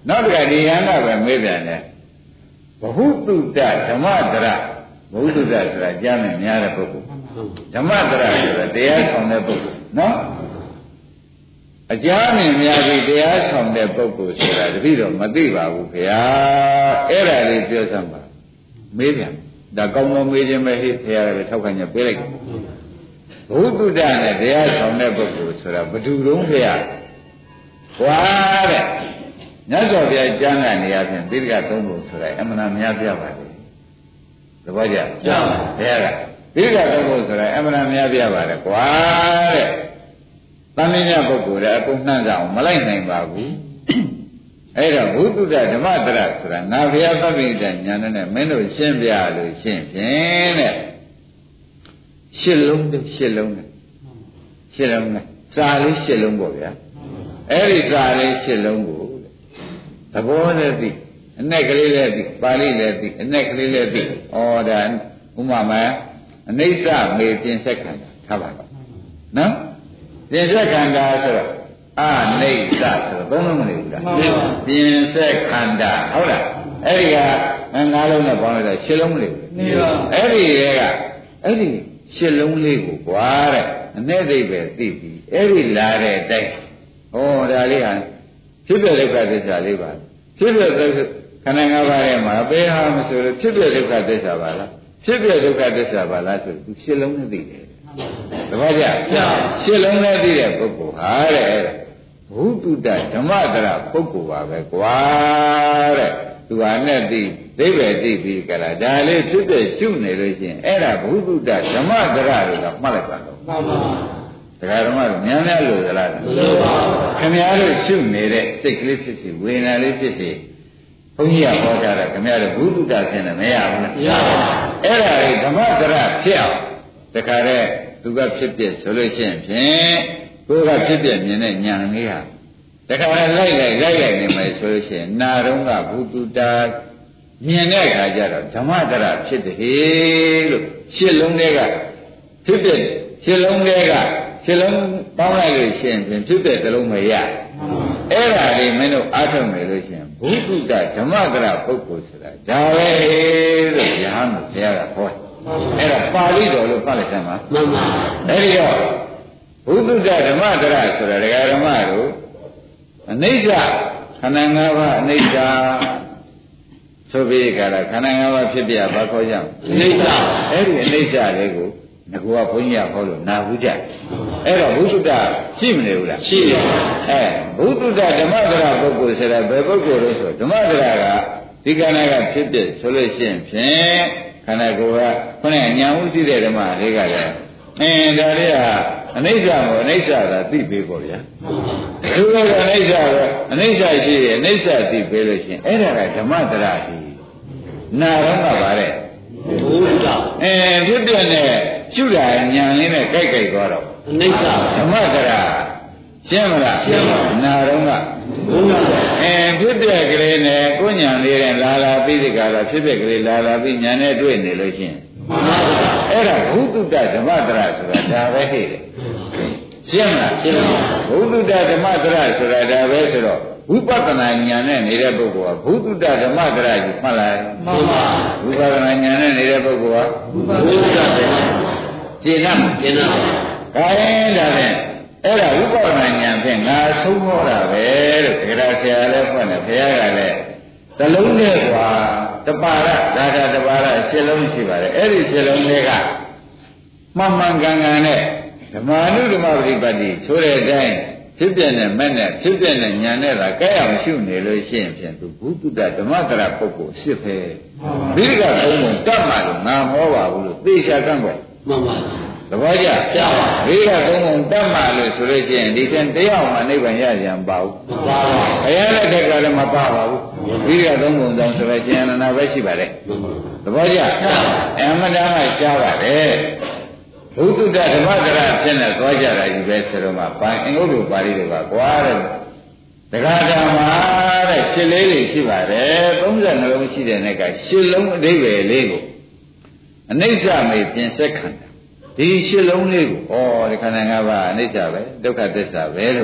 နောက်တစ်ခါဒီဟန်ကပဲမေးပြန်တယ်ဘဟုတုတဓမ္မတရဘဟုတုတဆိုတာကြားမယ်များတဲ့ပုဂ္ဂိုလ်ဓမ္မတရဆိုတာတရားဆောင်တဲ့ပုဂ္ဂိုလ်နော်အကြားမြင်များပြီးတရားဆောင်တဲ့ပုဂ္ဂိုလ်ဆိုတာတပည့်တော်မသိပါဘူးခင်ဗျာအဲ့ဒါလေးပြောစမ်းပါမေးပြန်ဒါကောင်းကောင်းမေးခြင်းပဲဟိခင်ဗျာလည်းထောက်ခံချက်ပေးလိုက်ဘုဒ္ဓတနဲ့တရားဆောင်တဲ့ပုဂ္ဂိုလ်ဆိုတာဘယ်သူတုံးခင်ဗျာကွာတဲ့မြတ်စွာဘုရားကျမ်းဂန်နေရာဖြင့်သီရိကသုံးပုံဆိုတာအမှန်တရားများပြပါလေသဘောကျကျမ်းဘုရားကသီရိကသုံးပုံဆိုတာအမှန်တရားများပြပါလေကွာတဲ့တန်မြတ်ပုဂ္ဂိုလ်တဲ့အကုန်နှံ့ကြအောင်မလိုက်နိုင်ပါဘူးအဲ့တော့ဘုဒ္ဓဓမ္မတရဆိုတာငါဘုရားသဗ္ဗိတဉာဏ်နဲ့မင်းတို့ရှင်းပြလို့ရှင်းဖြင့်တဲ့ရှစ်လုံးတဲ့ရှစ်လုံးတဲ့ရှစ်လုံးနဲ့စာလေးရှစ်လုံးပေါ့ဗျာအဲ့ဒီစာလေးရှစ်လုံးကိုသဘောနဲ့သိအ내ကလေးလည်းသိပါဠိလည်းသိအ내ကလေးလည်းသိဩဒါဥမာမအနိစ္စမေပြင်ဆက်ခန္ဓာထားပါတော့နော်ပြင်ဆက်ခန္ဓာဆိုတော့အနိစ္စဆိုတော့သုံးလုံးမနေဘူးလားပြင်ဆက်ခန္ဓာဟုတ်လားအဲ့ဒီကငါးလုံးနဲ့ပေါင်းလိုက်တော့ရှစ်လုံးမနေဘူးနေပါအဲ့ဒီကအဲ့ဒီရှစ်လုံးလေးကိုကွာတဲ့အ내သိပဲသိပြီအဲ့ဒီလာတဲ့အတိုင်းဩဒါလေးဟာဖြစ်ပြဒုက္ခသစ္စာလေးပါဖြစ်ပြဒုက္ခခန္ဓာ၅ပါးရဲ့မှာဘယ်ဟာမဆိုလို့ဖြစ်ပြဒုက္ခသစ္စာပါလားဖြစ်ပြဒုက္ခသစ္စာပါလားဆိုသူရှစ်လုံးနဲ့သိတယ်တပည့်ကြရှစ်လုံးနဲ့သိတဲ့ပုဂ္ဂိုလ်ဟာတဲ့ဘုဒ္ဓဓမ္မတရပုဂ္ဂိုလ်ပါပဲကွာတဲ့သူဟာနဲ့သိသိပဲသိပြီးကြလားဒါလေးဖြစ်ပြရှုနေလို့ရှိရင်အဲ့ဒါဘုဒ္ဓဓမ္မတရလို့မှတ်လိုက်ပါတော့မှန်ပါတရားဓမ္မတို့များများလို့သလားမလို့ပါဘူးခင်ဗျားတို့ရှုနေတဲ့စိတ်ကလေးဖြစ်စီဝေဒနာလေးဖြစ်စီဘုန်းကြီးကဟောကြတာခင်ဗျားတို့ဘုဒ္ဓဖြစ်နေမရဘူးလားမရပါဘူးအဲ့ဒါလေးဓမ္မတရဖြစ်အောင်တခါတည်းသူကဖြစ်ပြဆိုလို့ရှိရင်ဖြင့်ကိုယ်ကဖြစ်ပြမြင်တဲ့ဉာဏ်လေးဟာတခါတည်းလိုက်လိုက်လိုက်လိုက်နေမယ်ဆိုလို့ရှိရင်နာတော့ကဘုဒ္ဓမြင်တဲ့အခါကျတော့ဓမ္မတရဖြစ်တယ်လို့ရှစ်လုံးတွေကဖြစ်ပြရှစ်လုံးတွေကခြေလုံးပေါင်းလိုက်လို့ရှိရင်ဖြစ်တဲ့သလုံးမရအဲ့ဒါလေးမင်းတို့အားထုတ်မယ်လို့ရှိရင်ဘုဒ္ဓဓမ္မကရပုဂ္ဂိုလ်ဆိုတာဒါပဲလို့ရဟန်းတို့ဘုရားကဟောအဲ့ဒါပါဠိတော်လို့ဖတ်လိုက်စမ်းပါမှန်ပါအဲ့ဒီတော့ဘုဒ္ဓဓမ္မကရဆိုတာဒကာဓမ္မတို့အနိစ္စခန္ဓာ၅ပါးအနိစ္စဆိုပြီးကြလားခန္ဓာ၅ပါးဖြစ်ပြဘာခေါ်ကြအနိစ္စအဲ့ဒီအနိစ္စလေးကိုငါကဘုန်းကြီးကဟောလို့နာဘူးကြအဲ့တော့ဘုဒ္ဓရှိမနေဘူးလားရှိပါဘူးအဲဘုဒ္ဓဓမ္မတရပုဂ္ဂိုလ်ဆိုတာဘယ်ပုဂ္ဂိုလ်လို့ဆိုဓမ္မတရကဒီကနေ့ကဖြစ်ဖြစ်ဆိုလို့ရှိရင်ဖြင့်ခန္ဓာကိုယ်ကခုနကညာဥရှိတဲ့ဓမ္မလေးကလည်းအင်းဒါလေးကအနိစ္စကိုအနိစ္စသာသိပေးပေါ့ဗျာသူကအနိစ္စပဲအနိစ္စရှိရင်အနိစ္စသိပေးလို့ရှိရင်အဲ့ဒါကဓမ္မတရဟိနာတော့ကပါတဲ့ဘုရားအဲဖြစ်တဲ့နဲ့ရှုတာဉာဏ်လေးနဲ့ကြိုက်ကြိုက်သွားတော့အနိစ္စဓမ္မတရရှင်းမလားရှင်းပါနာတော့ကဘုရားအဲဖြစ်တဲ့ကလေးနဲ့ကိုဉာဏ်လေးနဲ့လာလာပြီးဒီကလာဖြစ်တဲ့ကလေးလာလာပြီးဉာဏ်နဲ့တွေ့နေလို့ရှင်းအဲ့ဒါဘုဒ္ဓဓမ္မတရဆိုတာဒါပဲဟဲ့တယ်ရှင်းမလားရှင်းပါဘုဒ္ဓဓမ္မတရဆိုတာဒါပဲဆိုတော့ဝိပဿနာဉာဏ်နဲ့နေတဲ့ပုဂ္ဂိုလ်ကဘုဒ္ဓဓမ္မတရကြီးမှတ်လိုက်မှန်ပါဝိပဿနာဉာဏ်နဲ့နေတဲ့ပုဂ္ဂိုလ်ကဘုဒ္ဓဓမ္မရှင်းလားရှင်းလားဒါရင်ဒါဖြင့်အဲ့ဒါဝိပဿနာဉာဏ်ဖြင့်ငါဆုံးဟောတာပဲလို့ဒကာဆရာလည်းဖွင့်တယ်ဘုရားကလည်းသလုံးနဲ့ကွာတပါရဒါတာတပါရရှင်းလုံးရှိပါတယ်အဲ့ဒီရှင်းလုံးတွေကမှန်မှန်ကန်ကန်နဲ့ဓမ္မနုဓမ္မပရိပတ်တိဆိုတဲ့အတိုင်းဖြစ်ပြတဲ့မဲ့နဲ့ဖြစ်ပြတဲ့ဉာဏ်နဲ့သာကြဲအောင်ရှုနေလို့ရှိရင်ဖြင့်သူဘုဒ္ဓဓမ္မတရပုဂ္ဂိုလ်ရှစ်ပဲဒီကဘုံဘုံတတ်မှလို့ငါဟောပါဘူးလို့သေချာကန့်ကွက်မှန်ပါသဘောကျပြပါဒီကဘုံဘုံတတ်မှလို့ဆိုလို့ရှိရင်ဒီကတရားမှနိဗ္ဗာန်ရကြံပါဘူးမှန်ပါဘုရားလက်ထက်ကလည်းမပါပါဘူးဒီကသုံးဘုံတောင်ဆိုတော့ရှင်အနန္ဒပဲရှိပါတယ်သဘောကျအမှန်တရားကရှားပါတယ်ဘုဒ္ဓဓမ္မတရဖြစ်နေသွားကြတာကြီးပဲဆိုတော့မှပါအင်္ဂုတ္တပါဠိတွေကကွာတဲ့ဒကာဓမ္မတဲ့ရှစ်လေးတွေရှိပါတယ်သုံးဆယ်နှလုံးရှိတဲ့နဲ့ကရှစ်လုံးအဓိပ္ပာယ်လေးကိုအနိစ္စမေပြင်ဆက်ခန္ဓာဒီရှစ်လုံးလေးကိုဩဒီခန္ဓာ၅ပါးအနိစ္စပဲဒုက္ခသစ္စာပဲလို့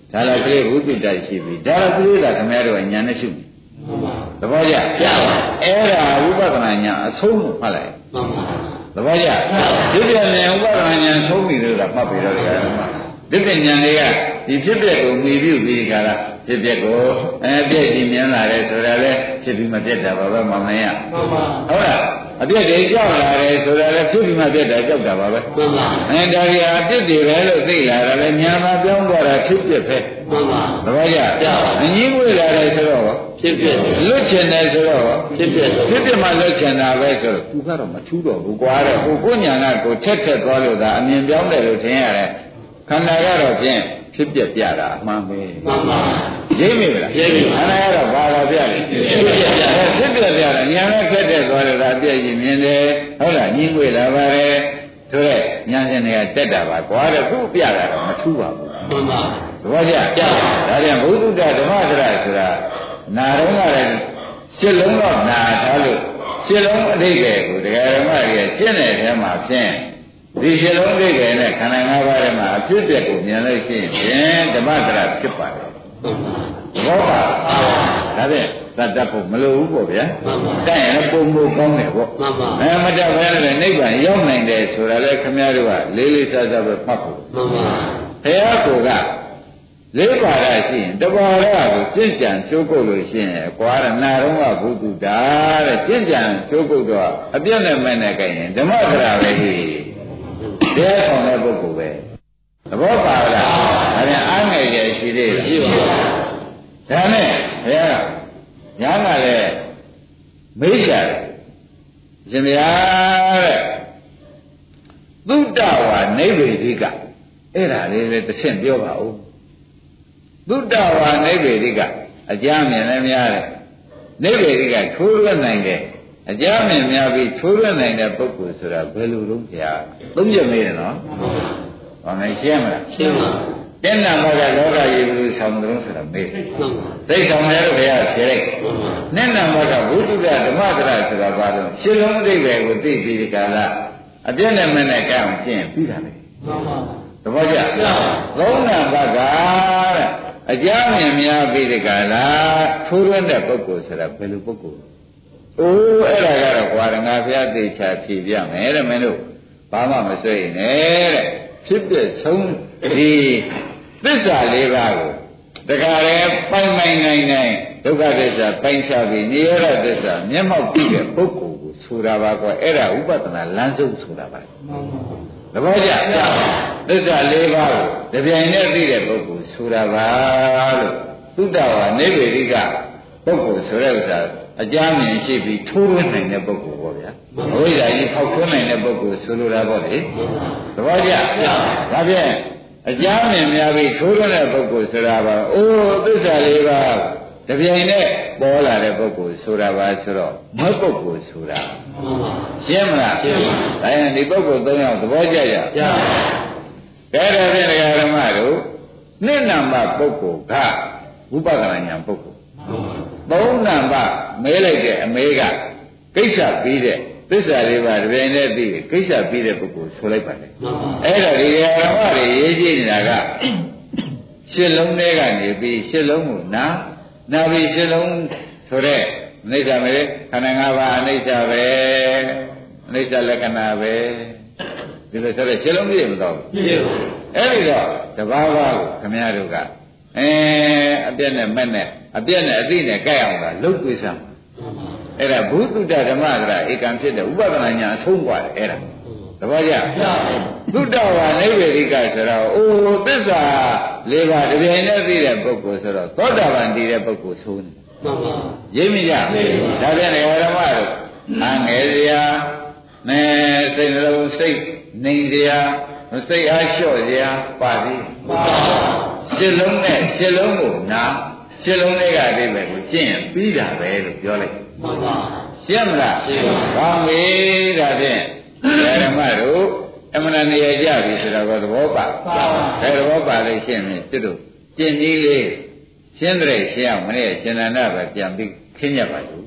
ဒါလည်းကလေးဘုဒ္ဓတိုက်ရှိပြီဒါလည်းကလေးကခင်ဗျားတို့ကညာနဲ့ရှုသဘောကျအဲ့ဒါဝိပဿနာညာအဆုံးကိုဖတ်လိုက်သဘောကျဒီပြည့်ဉာဏ်ဥပဒနာဉာဏ်ဆုံးပြီလို့ကမှတ်ပြီးတော့ဒီကရမဒီပြည့်ဉာဏ်တွေကဒီဖြစ်ပျက်ကိုမြည်ပြုပြီးကြတာဖြစ်ပျက်ကိုအဲပြည့်ကြည်မြင်လာတယ်ဆိုတာလေဖြစ်ပြီးမပြတ်တာပါပဲမောင်မင်းရဟုတ်လားအပြည့်တွေကြောက်လာတယ်ဆိုတာလေဖြစ်ပြီးမပြတ်တာကြောက်တာပါပဲအဲဒါကြီးအပြည့်တွေပဲလို့သိလာတာလေညာမှာပြောင်းသွားတာဖြစ်ပျက်ပဲသဘောကျအငြင်းဝေးလာတယ်ဆိုတော့ဖြစ်ဖြစ်လွတ်ချင်တယ်ဆိုတော့ဖြစ်ဖြစ်ဖြစ်ဖြစ်မှလွတ်ချင်တာပဲဆိုတော့သူကတော့မထူးတော့ဘူးကွာတဲ့ကိုကိုညာကကိုထက်ထက်သွားလို့သာအမြင်ပြောင်းတယ်လို့ထင်ရတယ်ခန္ဓာကတော့ဖြင့်ဖြစ်ပြပြတာအမှန်ပဲမှန်ပါရိပ်မိမလားရိပ်မိခန္ဓာကတော့ဘာသာပြတယ်ဖြစ်ပြပြတယ်ဖြစ်ပြပြတာညာနဲ့ထက်ထက်သွားလို့သာအပြည့်ကြီးမြင်တယ်ဟုတ်လားညင်းွေလာပါတယ်ဆိုတော့ညာရှင်တွေကတက်တာပါကွာတဲ့သူ့ပြတာတော့မထူးပါဘူးမှန်ပါသဘောကျဒါပြန်ဘုဒ္ဓဓမ္မသရဆိုတာနာတော့ကလည်းရှစ်လုံးတော့နာထားလို့ရှစ်လုံးအဓိပ္ပာယ်ကိုတရားဓမ္မကြီးရှင်းတဲ့ထဲမှာဖြင့်ဒီရှစ်လုံးအဓိပ္ပာယ်နဲ့ခန္ဓာ၅ပါးထဲမှာအဖြစ်အပျက်ကိုမြင်လို့ရှိရင်ဓမ္မတရဖြစ်ပါတယ်ဘောပါဒါဖြင့်သတ္တဖို့မလိုဘူးပေါ့ဗျာတိုက်ရင်ပုံမှုကောင်းတယ်ပေါ့အဲမတတ်ဘဲနဲ့နိဗ္ဗာန်ရောက်နိုင်တယ်ဆိုတာလေခမည်းတော်ကလေးလေးစားစားပဲမှတ်ဖို့မှန်ပါဘုရားကိုကလေးပါးရရှိရင်တပါးရကိုကျင့်ကြံကျိုးကုတ်လို့ရှိရင်ကွာရနာတော့ကဘုသူတာတဲ့ကျင့်ကြံကျိုးကုတ်တော့အပြည့်နဲ့မဲ့နဲ့ကြရင်ဓမ္မသရာပဲဟိတရားဆောင်တဲ့ပုဂ္ဂိုလ်ပဲသဘောပါလားဒါပြန်အားငယ်ရရှိသေးတယ်ရှိပါဘူးဒါနဲ့ဘုရားညာကလည်းမေးရှာတယ်ရှင်ဗျာတဲ့သုတ္တဝါနိဗ္ဗေဒိကအဲ့ဒါလေးလည်းတစ်ဆင့်ပြောပါဦးသုတ္တဝါနိဗ္ဗေဒိကအကြမ်းမြင်လည်းများတယ်နိဗ္ဗေဒိကချိုးရွက်နိုင်တယ်အကြမ်းမြင်များပြီးချိုးရွက်နိုင်တဲ့ပုဂ္ဂိုလ်ဆိုတာဘယ်လိုလုပ်ကြသုံးချက်မေးတယ်နော်ဘာမှရှင်းမလားရှင်းပါတဲ့နာမကလောကကြီးဘူးဆောင်တယ်ဆိုတာမေးစိတ်ဆောင်တယ်လို့ဘုရားဖြေလိုက်နဲ့နာမကဘုဒ္ဓဓမ္မတရဆိုတာဘာလို့ရှင်းလုံးအဓိပ္ပာယ်ကိုသိပြီးဒီကလာအပြည့်နဲ့မဲ့နဲ့ကြောင်းကျင့်ပြီးတာလေမှန်ပါသဘောကျသုံးနာဘကတဲ့အကြမ်းမြင်များပြီးဒီကလာထိုးရတဲ့ပုဂ္ဂိုလ်ဆိုတာဘယ်လိုပုဂ္ဂိုလ်အိုးအဲ့ဒါကတော့ကွာငါဘုရားသိချာဖြေပြမယ်တဲ့မင်းတို့ဘာမှမစွဲနဲ့တဲ့ဖြစ်ပြဆုံးဒီသစ္စာလေးပါးကိုတခါလေပိုင်ပိုင်နိုင်နိုင်ဒုက္ခသစ္စာပိုင်ချပြီးနိရောဓသစ္စာမျက်မှောက်ပြုတဲ့ပုဂ္ဂိုလ်ကိုဆိုတာပါကွာအဲ့ဒါဥပဒနာလမ်းဆုံးဆိုတာပါသဘောကျသစ္စာလေးပါးကိုတပြိုင်တည်းသိတဲ့ပုဂ္ဂိုလ်ဆိုတာပါလို့သုတ္တဝါနိဗ္ဗေဒိကပုဂ္ဂိုလ်ဆိုတဲ့ဥစ္စာအကြမ်းမြင်ရှိပြီးထိုးရနိုင်တဲ့ပုဂ္ဂိုလ်ပေါ့ဗျာအဝိဇ္ဇာကြီးဖောက်ထွန်းနိုင်တဲ့ပုဂ္ဂိုလ်ဆိုလိုတာပေါ့လေသဘောကျဒါဖြင့်အကြမ်းမြင်များပြီးထိုးရတဲ့ပုဂ္ဂိုလ်ဆိုတာပါအိုးသစ္စာလေးပါးတပြိုင်တည်းပေါ်လာတဲ့ပုဂ္ဂိုလ်ဆိုတာပါဆိုတော့မဟုတ်ပုဂ္ဂိုလ်ဆိုတာရှင်းမလားရှင်းပါဒါရင်ဒီပုဂ္ဂိုလ်သုံးယောက်သဘောကျကြကြကဲဒါဖြင့်ဓမ္မတို့နှစ်နံပါတ်ပုဂ္ဂိုလ်ကဝိပဿနာဉာဏ်ပုဂ္ဂိုလ်သုံးနံပါတ်မဲလိုက်တဲ့အမေကကိစ္စပြီးတဲ့သစ္စာလေးပါးတပြိုင်တည်းသိတယ်ကိစ္စပြီးတဲ့ပုဂ္ဂိုလ်ဆိုလိုက်ပါလေအဲ့ဒါဒီဓမ္မတွေရေးကြည့်နေတာကရှစ်လုံးထဲကနေပြီးရှစ်လုံးကိုနာနာပြီးရှစ်လုံးဆိုတဲ့အနိစ္စပဲခန္ဓာ၅ပါးအနိစ္စပဲအနိစ္စလက္ခဏာပဲဒီလိုဆိုတဲ့ရှစ်လုံးပြည့်မတော့ဘူးပြည့်ပါအဲ့ဒီတော့တဘာဝကိုခမည်းတော်ကအဲအပြည့်နဲ့မဲ့နဲ့အပြည့်နဲ့အသိနဲ့ကြိုက်အောင်လားလှုပ်သွေးစမ်းအဲ့ဒါဘုသူတ္တဓမ္မကရာဧကံဖြစ်တဲ့ဥပဒနာညာအဆုံးกว่าတယ်အဲ့ဒါတပည့်ကြသုတ္တဝါနိဗ္ဗေဒိကဆိုတော့အိုးသစ္စာလေးပါးတပြိုင်တည်းသိတဲ့ပုဂ္ဂိုလ်ဆိုတော့သောတာပန်တည်တဲ့ပုဂ္ဂိုလ်ဆိုနေမှန်ပါရိပ်မကြဒါပြန်ဓမ္မတို့အာငယ်စရာနဲစိတ်နှလုံးစိတ်နေစရာစိတ်အားလျှော့စရာပါသည်မှန်ပါရှစ်လုံးနဲ့ရှစ်လုံးကိုနာရှစ်လုံးလေးကအသေးပဲကိုကျင့်ရင်ပြီးတာပဲလို့ပြောလိုက်မှန်ပါရှင်းမလားရှင်းပါကောင်းပြီဒါဖြင့်ဓမ္မတို့အမှန်နေရကြပြီဆိုတော့သဘောပါဒါသဘောပါလို့ရှင်းရင်သူတို့ကျင့်ကြီးလေးရှင်းတဲ့ရှင်းအောင်မနေ့ရှင်နန္ဒပဲပြန်ပြီးခင်းကြပါလို့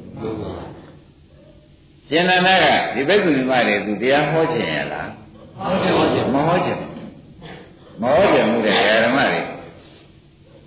ရှင်နန္ဒကဒီဘက်ကူမတွေသူတရားဟောခြင်းရလားမဟောခြင်းမဟောခြင်းမဟောခြင်းမှုတဲ့ဓမ္မတွေ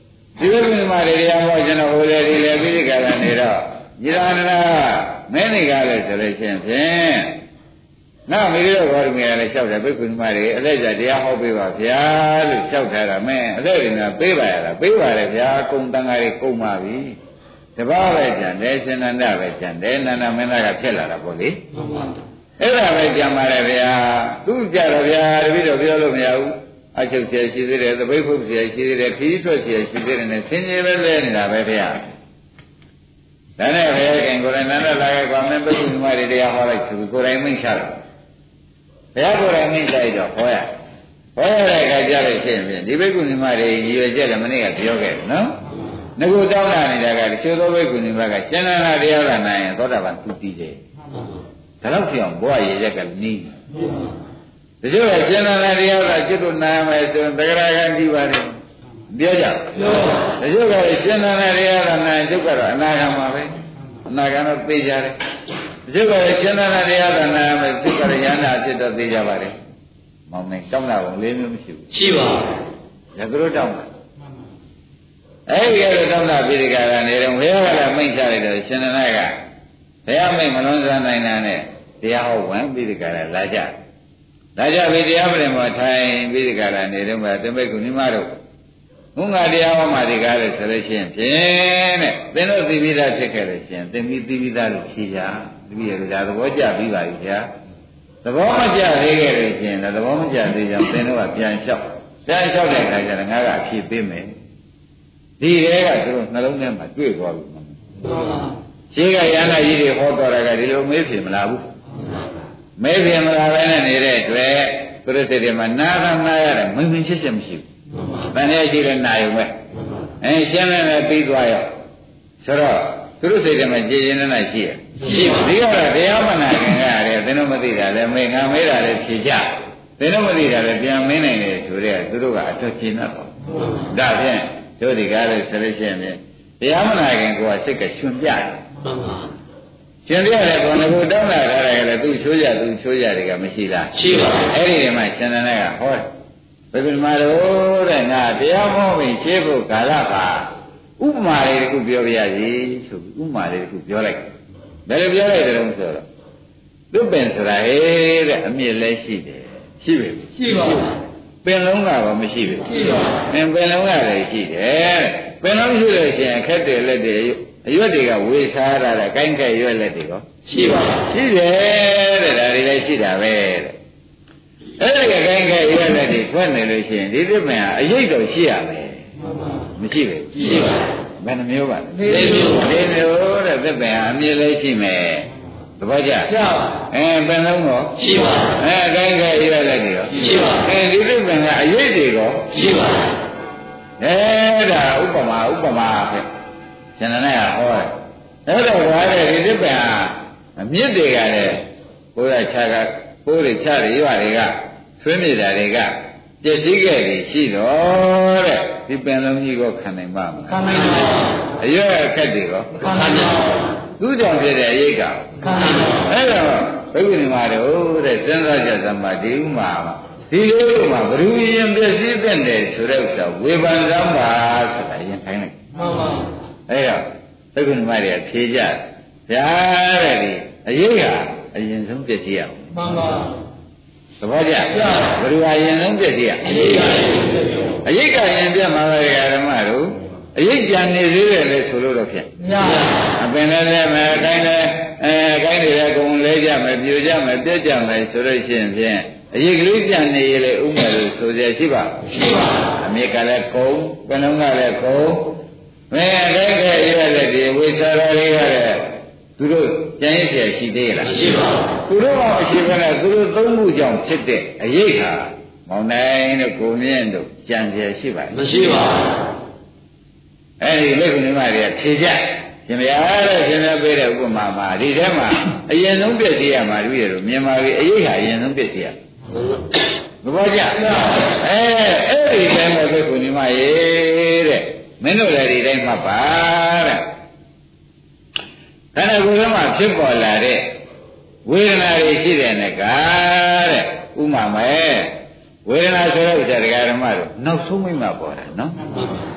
ဒီဘက်မှာတရားဟောကျွန်တော်ဟိုလေဒီလေပြီးဒီကလာနေတော့ညီရဏမင်းတွေကလည်းဆိုလို့ရှိရင်ဖြင့်နောက်မိတို့ဘောရမီလည်းလျှောက်တယ်ဘိက္ခုနီမတွေအလက်ကြတရားဟောပေးပါဗျာလို့လျှောက်ထားတာမင်းအလက်တွေကပေးပါရတာပေးပါလေဗျာကုံတန်ဃာတွေကုံပါပြီတပားပဲကြံတယ်ရှင်နန္ဒပဲကြံတယ်နန္ဒမင်းသားကဖြစ်လာတာပေါ့လေအဲ့ဒါပဲကြံပါလေဗျာသူကြတော့ဗျာတပည့်တော်ပြောလို့မရဘူးအချုပ်ဆရာရှိသေးတယ်သပိတ်ဖုတ်ဆရာရှိသေးတယ်ခီးထွက်ဆရာရှိသေးတယ်နဲ့ဆင်းရဲပဲလဲနေတာပဲဗျာဒါနဲ့ဘုရားခင်ကိုယ်တိုင်နန္ဒလာခဲ့ကွာမင်းဘိက္ခုနီမတွေတရားဟောလိုက်သူကိုယ်တိုင်မိန့်ချတော့ဘုရားကိုယ်တိုင်မိန့်လိုက်တော့ဟောရဟောရတဲ့အခါကျတော့ရှင်းပြန်ဒီဘိက္ခုနီမတွေရည်ရွယ်ချက်လည်းမနေ့ကပြောခဲ့နော်ငါကိုတောင်းလာနေတာကတချို့သောဘိက္ခုနီမကရှင်နန္ဒတရားကနိုင်ရင်သောတာပန်သူတည်တယ်ဒါတော့ပြောင်းဘဝရည်ရက်ကနီးတချို့ကရှင်နန္ဒတရားကจิตတို့နာမယ်ဆိုရင်သဂရဂံကြည့်ပါလေပြောကြတချို့ကရှင်နန္ဒတရားကနိုင်ကျုပ်ကတော့အနာဂံမှာပဲအနာဂံတော့သိကြတယ်တချို့ကရှင်နန္ဒတရားကနိုင်မယ်ကျုပ်ကတော့ယန္တာဖြစ်တော့သိကြပါလေမောင်နေတောင်းတာဘုံလေးမျိုးမရှိဘူးရှိပါဘူးဒါတို့တောင်းတာအဲ့ဒီကတော့တောင်းတာပြည်ကရာနေတော့ဘုရားကလည်းမိန့်ချလိုက်တော့ရှင်နန္ဒကဘုရားမိန့်မလွန်စားနိုင်တာနဲ့တရားဟောဝင်ပြည်ကရာလာကြလာကြပြီတရားပြင်မှာထိုင်ပြည်ကရာနေတော့မှတမိတ်ကုဏိမတို့ဘုငါတရားဟောမှဒီကားလို့ဆိုလို့ရှိရင်ဖြင့်တဲ့သင်တို့သိပြီးသားဖြစ်ခဲ့လို့ရှိရင်သင်ပြီးသိပြီးသားလို့ဖြေကြတပည့်ရဒါသဘောကျပြီးပါပြီဗျာသဘောမကျသေးခဲ့လို့ရှိရင်သဘောမကျသေးကြောင့်သင်တို့ကပြန်လျှောက်ပြန်လျှောက်တဲ့အခါကျတော့ငါကအဖြေပေးမယ်ဒီတဲကသူတို့နှလုံးထဲမှာတွေ့သွားပြီရှိကရဟန္တာကြီးတွေဟောတော်တာကဒီလိုမေးဖြေမလားဘူးမေးဖြေမလားပဲနဲ့နေတဲ့အတွက်သူတို့စိတ်ထဲမှာနားကနားရတယ်မင်းမင်းရှင်းရှင်းမရှိဘူးတန်ရရှိတဲ့နာယုံပဲအဲရှင်းလည်းလည်းပြီးသွားရောဆိုတော့သူတို့စိတ်ထဲမှာကြည်ရင်နဲ့ရှိရရှိပါဒီကတော့တရားမနာခင်ကရတယ်သင်တို့မသိတာလည်းမေးငါမေးတာလည်းဖြေကြသင်တို့မသိတာလည်းပြန်မင်းနိုင်တယ်ဆိုတဲ့သူတို့ကအတော်ကျဉ်းတော့ဒါဖြင့်တို့ဒီကားလို့ဆိုလို့ရှိရင်တရားမနာခင်ကိုကစိတ်ကရှင်ပြတယ်မှန်ပါရှင်ပြတယ်ကောငါတို့တောင်းလာတာလည်းသူချိုးကြသူချိုးကြတွေကမရှိလားရှိပါဘူးအဲ့ဒီမှာရှင်နန္ဒကဟောဘယ်လိုမှလို့တဲ့ငါတရားဟောပြီးရှင်းဖို့ကာလပါဥပမာလေးတစ်ခုပြောပြရစီဆိုပြီးဥပမာလေးတစ်ခုပြောလိုက်ဘယ်လိုပြောလိုက်တယ်လို့ဆိုတော့သူ့ပင်ဆိုတာဟဲ့တဲ့အမြင့်လည်းရှိတယ်ရှိပြီရှိပါဘူးပင်လုံးကတော့မရှိဘူးရှိပါဘူးပင်ပင်လုံးကလည်းရှိတယ်ပင်လုံးရှိလို့ရှိရင်ခက်တယ်လက်တယ်အရွက်တွေကဝေစားရတာကိုင်းကဲ့ရွက်လက်တွေရောရှိပါဘူးရှိတယ်တဲ့ဒါတွေလည်းရှိတာပဲတဲ့အဲ့ဒီကကိုင်းကဲ့ရွက်လက်တွေထွက်နေလို့ရှိရင်ဒီသစ်ပင်ဟာအရိပ်တော့ရှိရမယ်မရှိဘူးရှိပါဘူးဘယ်နှမျိုးပါလဲ၄မျိုး၄မျိုးတဲ့သစ်ပင်ဟာအမြင့်လည်းရှိမယ်သဘောကျကျပါအဲပင်လုံးရောရှိပါအဲကိုင်းကဲ့ရွက်လက်တွေရောရှိပါအဲဒီသစ်ပင်ကအရိပ်တွေရောရှိပါအဲဒါဥပမာဥပမာပဲရှင်နန္ဒကဟောတယ်အဲ့တော့ဘာလဲဒီသစ်ပင်ဟာအမြင့်တွေကလည်းဘုရားခြားကဘိုးတွေခြားတွေရွာတွေကဆွေးမြေတာတွေကပြည့်စည်ခဲ့ပြီရှိတော့တဲ့ဒီပင်လုံးကြီးကိုခံနိုင်ပါ့မလားခံနိုင်ပါဘူးအရွယ်အခက်တွေရောခံနိုင်ပါဘူးသူကြောင့်ဖြစ်တဲ့အရေးကခံနိုင်ပါဘူးအဲ့တော့ဘုရားညီမတို့တဲ့စဉ်းစားကြစမ်းပါဒီဥမာဒီလိုဥမာဘ누구ရင်ပြည့်စည်တဲ့တယ်ဆိုတဲ့ဥစ္စာဝေဖန်စမ်းပါဆိုတာရင်ခိုင်းလိုက်မှန်ပါအဲ့တော့ဘုရားညီမတွေကဖြေကြဗျာတဲ့ဒီအရေးကအရင်ဆုံးပြည့်စည်ရအောင်မှန်ပါသဘောကျဘယ်လိုအရင်ဆုံးပြည့်စည်ရအရေးကအရေးကရင်ပြတ်မှာပဲဓမ္မတို့အရေးကြံနေသေးတယ်လေဆိုလို့တော့ဖြစ်မှန်ပါအပင်လည်းလည်းမယ်အတိုင်းလည်းအဲအတိုင်းတွေလည်းကုန်လဲကြမယ်ပြိုကြမယ်ပြက်ကြမယ်ဆိုလို့ရှိရင်ဖြင့်အရေးကလေးကြံနေရလေဥမယ်လို့ဆိုကြရှိပါရှိပါအမြစ်ကလည်းကုန်ပင်လုံးကလည်းကုန်မင်းအတိုင်းကရရတဲ့ဒီဝိသရာလေးရတဲ့သူတို့ကြံရည်ရှိသေးလားမရှိပါဘူးသူတို့ကမရှိဘဲနဲ့သူတို့သုံးမှုကြောင့်ဖြစ်တဲ့အရေးဟာမောင်နိုင်တို့ကိုမြင့်တို့ကြံရည်ရှိပါမရှိပါဘူးအဲ့ဒီမိက္ခဏိမတွေကဖြေကြရှင်ဗျာတဲ့ရှင်ဗျာပေးတဲ့ဥပမာမှာဒီထဲမှာအရင်ဆုံးပြည့်စည်ရမှာတွေ့ရလို့မြင်ပါပြီအရေးဟာအရင်ဆုံးပြည့်စည်ရသဘောကျအဲအဲ့ဒီတိုင်းပဲမိက္ခဏိမရေတဲ့မင်းတို့လည်းဒီတိုင်းမှတ်ပါတဲ့ခန္ဓာကိုယ်ထဲမှာဖြစ်ပေါ်လာတဲ့ဝေဒနာတွေရှိတဲ့နဲ့ကားတဲ့ဥမာမဲ့ဝေဒနာဆိုတဲ့ဥစ္စာတရားဓမ္မတို့နောက်ဆုံးမိမှပေါ်တာနော်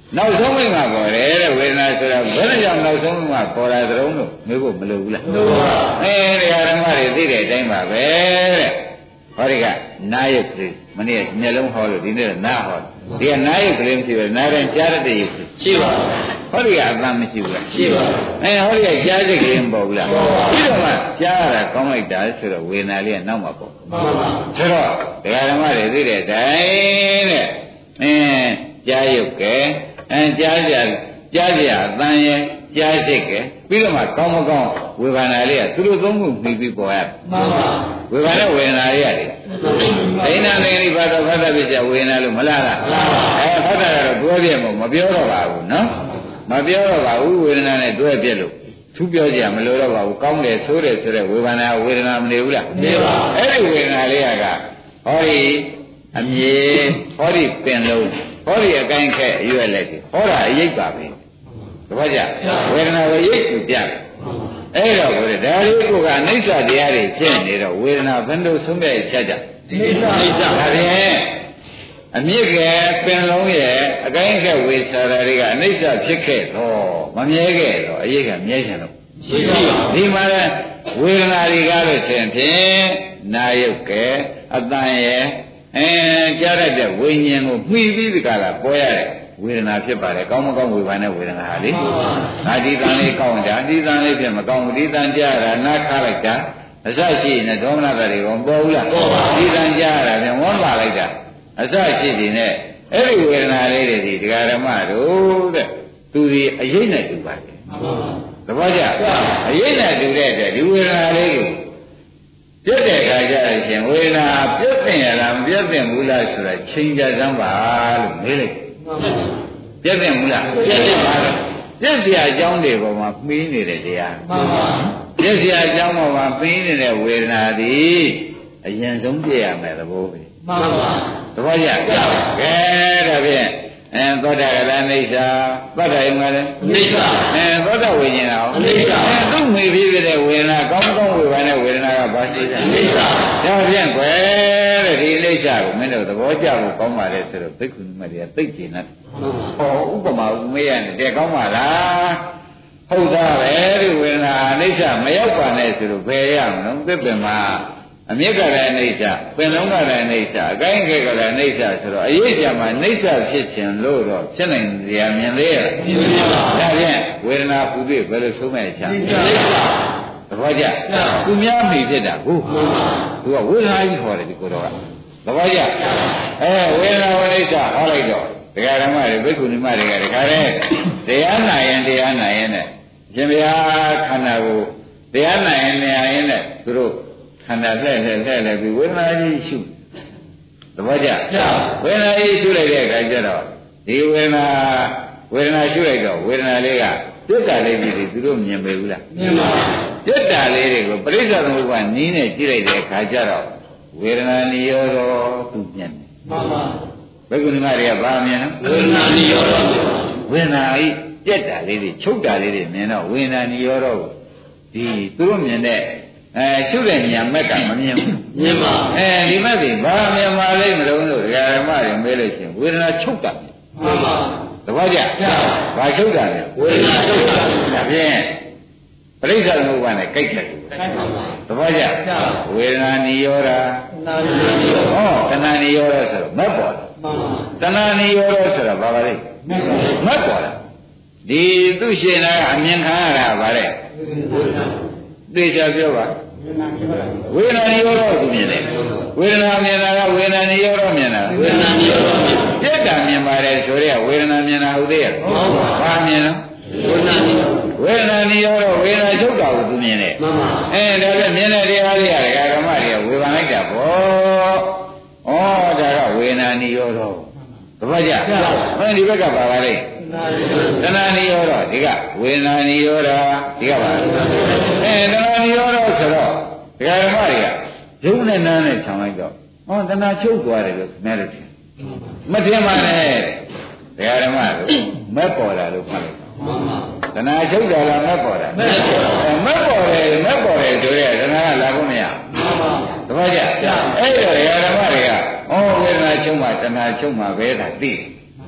နောက်ဆုံးမိမှပေါ်တယ်တဲ့ဝေဒနာဆိုတာဘယ်နဲ့ကြောင့်နောက်ဆုံးမိမှပေါ်လာသလုံးလို့မေးဖို့မလိုဘူးလားလိုပါအဲတရားဓမ္မတွေသိတဲ့အတိုင်းပါပဲတဲ့ဟောဒီကနာယုတ်ကလေးမနေ့ကမျက်လုံးဟောလို့ဒီနေ့ကနာဟောဒီကနာယုတ်ကလေးမရှိဘူးနားရင်ကြားတဲ့ရုပ်ရှိပါဟောဒီကအတန်မရှိဘူးလားရှိပါအဲဟောဒီကကြားစိတ်ကလေးမပေါ်ဘူးလားပြီးတော့မှကြားရတာကောင်းလိုက်တာဆိုတော့ဝေဒနာလေးကနောက်မှပေါ်မှန်ပါဆိုတော့တရားဓမ္မတွေသိတဲ့အတိုင်းတဲ့အဲကြားယုတ်ကဲအဲကြားကြကြားကြအတန်ရဲ့ကြားစိတ်ကဲပြီးတော့မှကောင်းမကောင်းဝေဒနာလေးကသူတို့သုံးခုပြီးပြီးပေါ်ရမှန်ပါဝေဒနာဝေဒနာလေးရတယ်ဒိဋ္ဌာနေရိဘာတော့ဖတ်တာပြကြဝေဒနာလို့မလားလားအဲဖတ်တာကတော့တွဲပြမို့မပြောတော့ပါဘူးနော်မပြောတော့ပါဘူးဝေဒနာနဲ့တွဲပြလို့သူပြောကြမလို့တော့ပါဘူးကောင်းတယ်ဆိုးတယ်ဆိုတဲ့ဝေဒနာဝေဒနာမနေဘူးလားနေပါအဲ့ဒီဝေဒနာလေးကဟောဒီအမြေဟောဒီပင်လုံးဟောဒီအကိုင်းခက်အရွက်လက်ကြီးဟောတာအရိပ်ပါပဲတပည့်ကြဝေဒနာကိုရိပ်ကိုပြတယ်အဲ့တော့ဘုရားဒါလေးကိုကအနိစ္စတရားတွေဖြစ်နေတော့ဝေဒနာဘယ်လိုဆုံးဖြတ်ချက်ကြအိဋ္ဌာအိဋ္ဌာဒါဖြင့်အမြင့်ကပင်လုံးရဲ့အကိုင်းခက်ဝေစာရာတွေကအနိစ္စဖြစ်ခဲ့တော့မမြဲခဲ့တော့အရိပ်ကမြဲချင်လို့ရှိပါဒီမှာလဲဝေဒနာတွေကလို့ချင်းဖြင့်နာယုတ်ကဲအတန်ရဲ့အဲကြားရတဲ့ဝိညာဉ်ကိုမှီပြီးဒီကလာပေါ်ရတယ်ဝေဒနာဖြစ်ပါတယ်ကောင်းမကောင်းဝေဘာနဲ့ဝေဒနာဟာလေငါဒီတန်လေးကောင်းတာဒီတန်လေးဖြစ်မကောင်းဘူးဒီတန်ကြားတာနားခါလိုက်တာအစရှိနေဒေါမနတာတွေကပေါ်ဘူးလားဒီတန်ကြားတာပြန်ဝန်းလာလိုက်တာအစရှိနေနဲ့အဲ့ဒီဝေဒနာလေးတွေဒီဒကာဓမ္မတို့တဲ့သူဒီအရေးနဲ့တူပါတယ်သဘောကျအရေးနဲ့တူတဲ့အတွက်ဒီဝေဒနာလေးကိုပြတ်တဲ့ခါကျရင်ရှင်ဝေဒနာပြတ်တင်ရလားမပြတ်တင်ဘူးလားဆိုတာချိန်ကြစမ်းပါလို့မေးလိုက်ပြတ်တင်ဘူးလားပြတ်တင်ပါတော့ပြတ်เสียအကြောင်းတွေပေါ်မှာမှီးနေတဲ့တရားမှန်ပါပြတ်เสียအကြောင်းပေါ်မှာမှီးနေတဲ့ဝေဒနာသည်အရင်ဆုံးပြည့်ရမယ်သဘောပဲမှန်ပါသဘောကျကဲဒါဖြင့်အဲသောတာကလည်းအိဋ္ဌာသတ္တယုံကလည်းအိဋ္ဌာအဲသောတာဝိညာဉ်အောင်အိဋ္ဌာအဲသူ့မိဖြစ်တဲ့ဝေဒနာကောင်းကောင်းဝေဘာနဲ့ဝေဒနာကဘာရှိလဲအိဋ္ဌာဒါဖြင့်ကွယ်တဲ့ဒီအိဋ္ဌာကိုမင်းတို့သဘောကျဖို့ကောင်းပါလေဆိုတော့ဘိက္ခုနီမတွေကသိကျင်တယ်ဟောဥပမာဥမေးရတယ်တဲ့ကောင်းပါလားဟုတ်သားပဲဒီဝေဒနာအိဋ္ဌာမရောက်ပါနဲ့ဆိုတော့ဘယ်ရမလို့သစ်ပင်မှာအမြင့်ကလည်းအိဋ္ဌပင်လုံးကလည်းအိဋ္ဌအကိုင်းကလည်းအိဋ္ဌဆိုတော့အရေးကြမှာအိဋ္ဌဖြစ်ခြင်းလို့တော့ဖြစ်နိုင်ကြမြင်သေးရဲ့မြင်ပါဘူးဒါဖြင့်ဝေဒနာပူပြီးဘယ်လိုဆုံးမဲ့ချမ်းအိဋ္ဌသဘောကျသူများမိဖြစ်တာဟုတ်သူကဝေဒနာကြီးခေါ်တယ်ဒီကိုယ်တော်ကသဘောကျအဲဝေဒနာဝိဋ္ဌဟောလိုက်တော့ဒကာဓမ္မတွေဘိက္ခုနီမတွေကဒကာတဲ့တရားနာရင်တရားနာရင်နဲ့ရှင်ဘုရားခန္ဓာကိုတရားနာရင်နာရင်နဲ့သူတို့ခန္ဓာလှဲ့လှဲ့လှဲ့လှဲ့ပြီးဝေဒနာကြီးရှုသဘောကျဝေဒနာကြီးရှုလိုက်တဲ့အခါကျတော့ဒီဝေဒနာဝေဒနာရှုလိုက်တော့ဝေဒနာလေးကပြတ်တာလေးကြီးသူတို့မြင်ပေဘူးလားမြင်ပါဘူးပြတ်တာလေးတွေကိုပရိစ္ဆေသမုပ္ပါနီးနဲ့ကြည့်လိုက်တဲ့အခါကျတော့ဝေဒနာနိရောဓသူမြင်တယ်မှန်ပါဘယ်ကုဏတွေကဘာမြင်လဲဝေဒနာနိရောဓဝေဒနာကြီးပြတ်တာလေးတွေချုပ်တာလေးတွေမြင်တော့ဝေဒနာနိရောဓကိုဒီသူတို့မြင်တဲ့အဲရှုတဲ့ဉာဏ်မဲ့ကမမြင်ဘူးမြင်ပါအဲဒီမဲ့ဒီဘာမြင်ပါလိမ့်မလို့လို့ဒကာဓမ္မတွေမေးလို့ရှိရင်ဝေဒနာချုပ်တာမှန်ပါသဘောကျဘာချုပ်တာလဲဝေဒနာချုပ်တာဒါဖြင့်ပရိစ္ဆေသမုပ္ပါနဲ့ကြိုက်တယ်သဘောကျဝေဒနာနိရောဓဟောတဏှာနိရောဓဆိုတော့မက်ပေါ်တာတဏှာနိရောဓဆိုတော့ဘာပါလဲမက်ပေါ်တာဒီသူရှင်နာကအမြင်ခံရတာဗါတဲ့သိချပြောပါဝေဒနာနိရောဓကိုမြင်တယ်ဝေဒနာမြင်တာကဝေဒနာနိရောဓမြင်တာဝေဒနာနိရောဓပြတ်တာမြင်ပါတယ်ဆိုရဲဝေဒနာမြင်တာဟုတ်သေးရဲ့ဘာမြင်တော့ဝေဒနာနိရောဓဝေဒနာနိရောဓဝေဒနာချုပ်တာကိုသူမြင်တယ်မှန်ပါအဲဒါပြန်မြင်တဲ့တရားလေးရတယ်ဓမ္မတွေကဝေဖန်လိုက်တာပေါ့ဩဒါကဝေဒနာနိရောဓသဘောကျဟဲ့ဒီဘက်ကပါပါလေတဏှာနိရောဓဒီကဝေဒနာနိရောဓဒီကပါအဲတဏှာနိရောဓဆိုတော့ဒကာဓမ္မတွေကယုံနဲ့နားနဲ့ခြံလိုက်တော့ဟောတဏှာချုပ်သွားတယ်လို့မဲလို့ထင်မထင်ပါနဲ့ဒကာဓမ္မတို့မက်ပေါ်တာလို့ဖတ်လိုက်တဏှာချုပ်တာလားမက်ပေါ်တာမက်ပေါ်တယ်မက်ပေါ်တယ်မက်ပေါ်တယ်ဆိုရဲတဏှာကလာဖို့မရဘူးသဘောကျအဲ့တော့ဒကာဓမ္မတွေကဩဝေဒနာချုပ်မှတဏှာချုပ်မှပဲတာသိ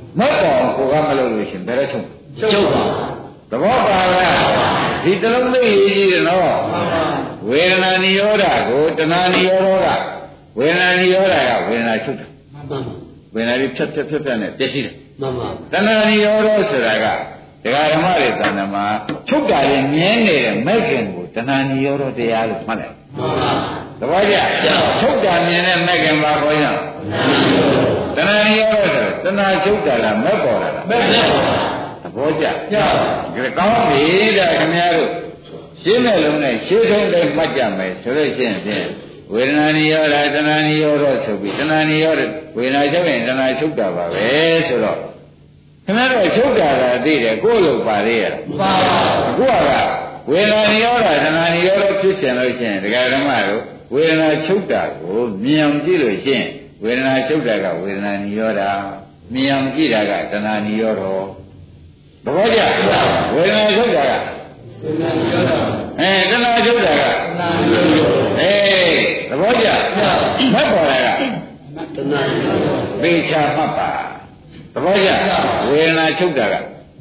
မက်တော်ကိုကမလုပ်လို့ရှင်ဘယ်တော့ချုပ်ချုပ်ပါသဘောပါလားဒီတလုံးလေးရေးကြည့်တယ်နော်ဝေဒနာနိရောဓကိုတဏှာနိရောဓကဝေဒနာနိရောဓကဝေဒနာချုပ်တယ်ဝေဒနာတွေဖြတ်ဖြတ်ဖြတ်ဖြတ်နဲ့ပြည့်စုံတယ်မှန်ပါတဏှာနိရောဓဆိုတာကဒကာဓမ္မတွေသံဃာမှာချုပ်တာလည်းမြဲနေတဲ့မဲ့ခင်ကိုတဏှာနိရောဓတရားလို့မှတ်လိုက်မှန်ပါသဘောကျချုပ်တာမြင်တဲ့မဲ့ခင်ပါခေါ်ရတဏှာနိရောဓဆိုတဏှာချုပ်တာလားမဲ့ပေါ်တာလားမဲ့ပေါ်သဘောကျကောင်းပြီတဲ့ခင်ဗျားတို့ရှင်းမဲ့လုံးနဲ့ရှင်းဆုံးတိုင်းမှတ်ကြမယ်ဆိုလို့ရှိရင်ဖြင့်ဝေဒနာနိရောဓတဏှာနိရောဓဆိုပြီးတဏှာနိရောဓဝေဒနာချုပ်ရင်တဏှာချုပ်တာပါပဲဆိုတော့ခင်ဗျားတို့ချုပ်တာကသိတယ်ကိုယ်လိုပါသေးရလားမပါဘူးကိုကဝေဒနာနိရောဓတဏှာနိရောဓဖြစ်ချင်လို့ရှိရင်ဒကာဓမ္မတို့ဝေဒနာချုပ်တာကိုမြင်အောင်ကြည့်လို့ရှိရင်ဝေဒနာချုပ်တာကဝေဒနာနိရောဓမြင်အောင်ကြည့်တာကတဏှာနိရောဓသဘောကျဝေဒနာချုပ်တာကဝေဒနာနိရောဓအဲတဏှာချုပ်တာကတဏှာနိရောဓအေးသဘောကျမတ်ပေါ်တာကတဏှာနိရောဓသိချာမှတ်ပါသဘောကျဝေဒနာချုပ်တာက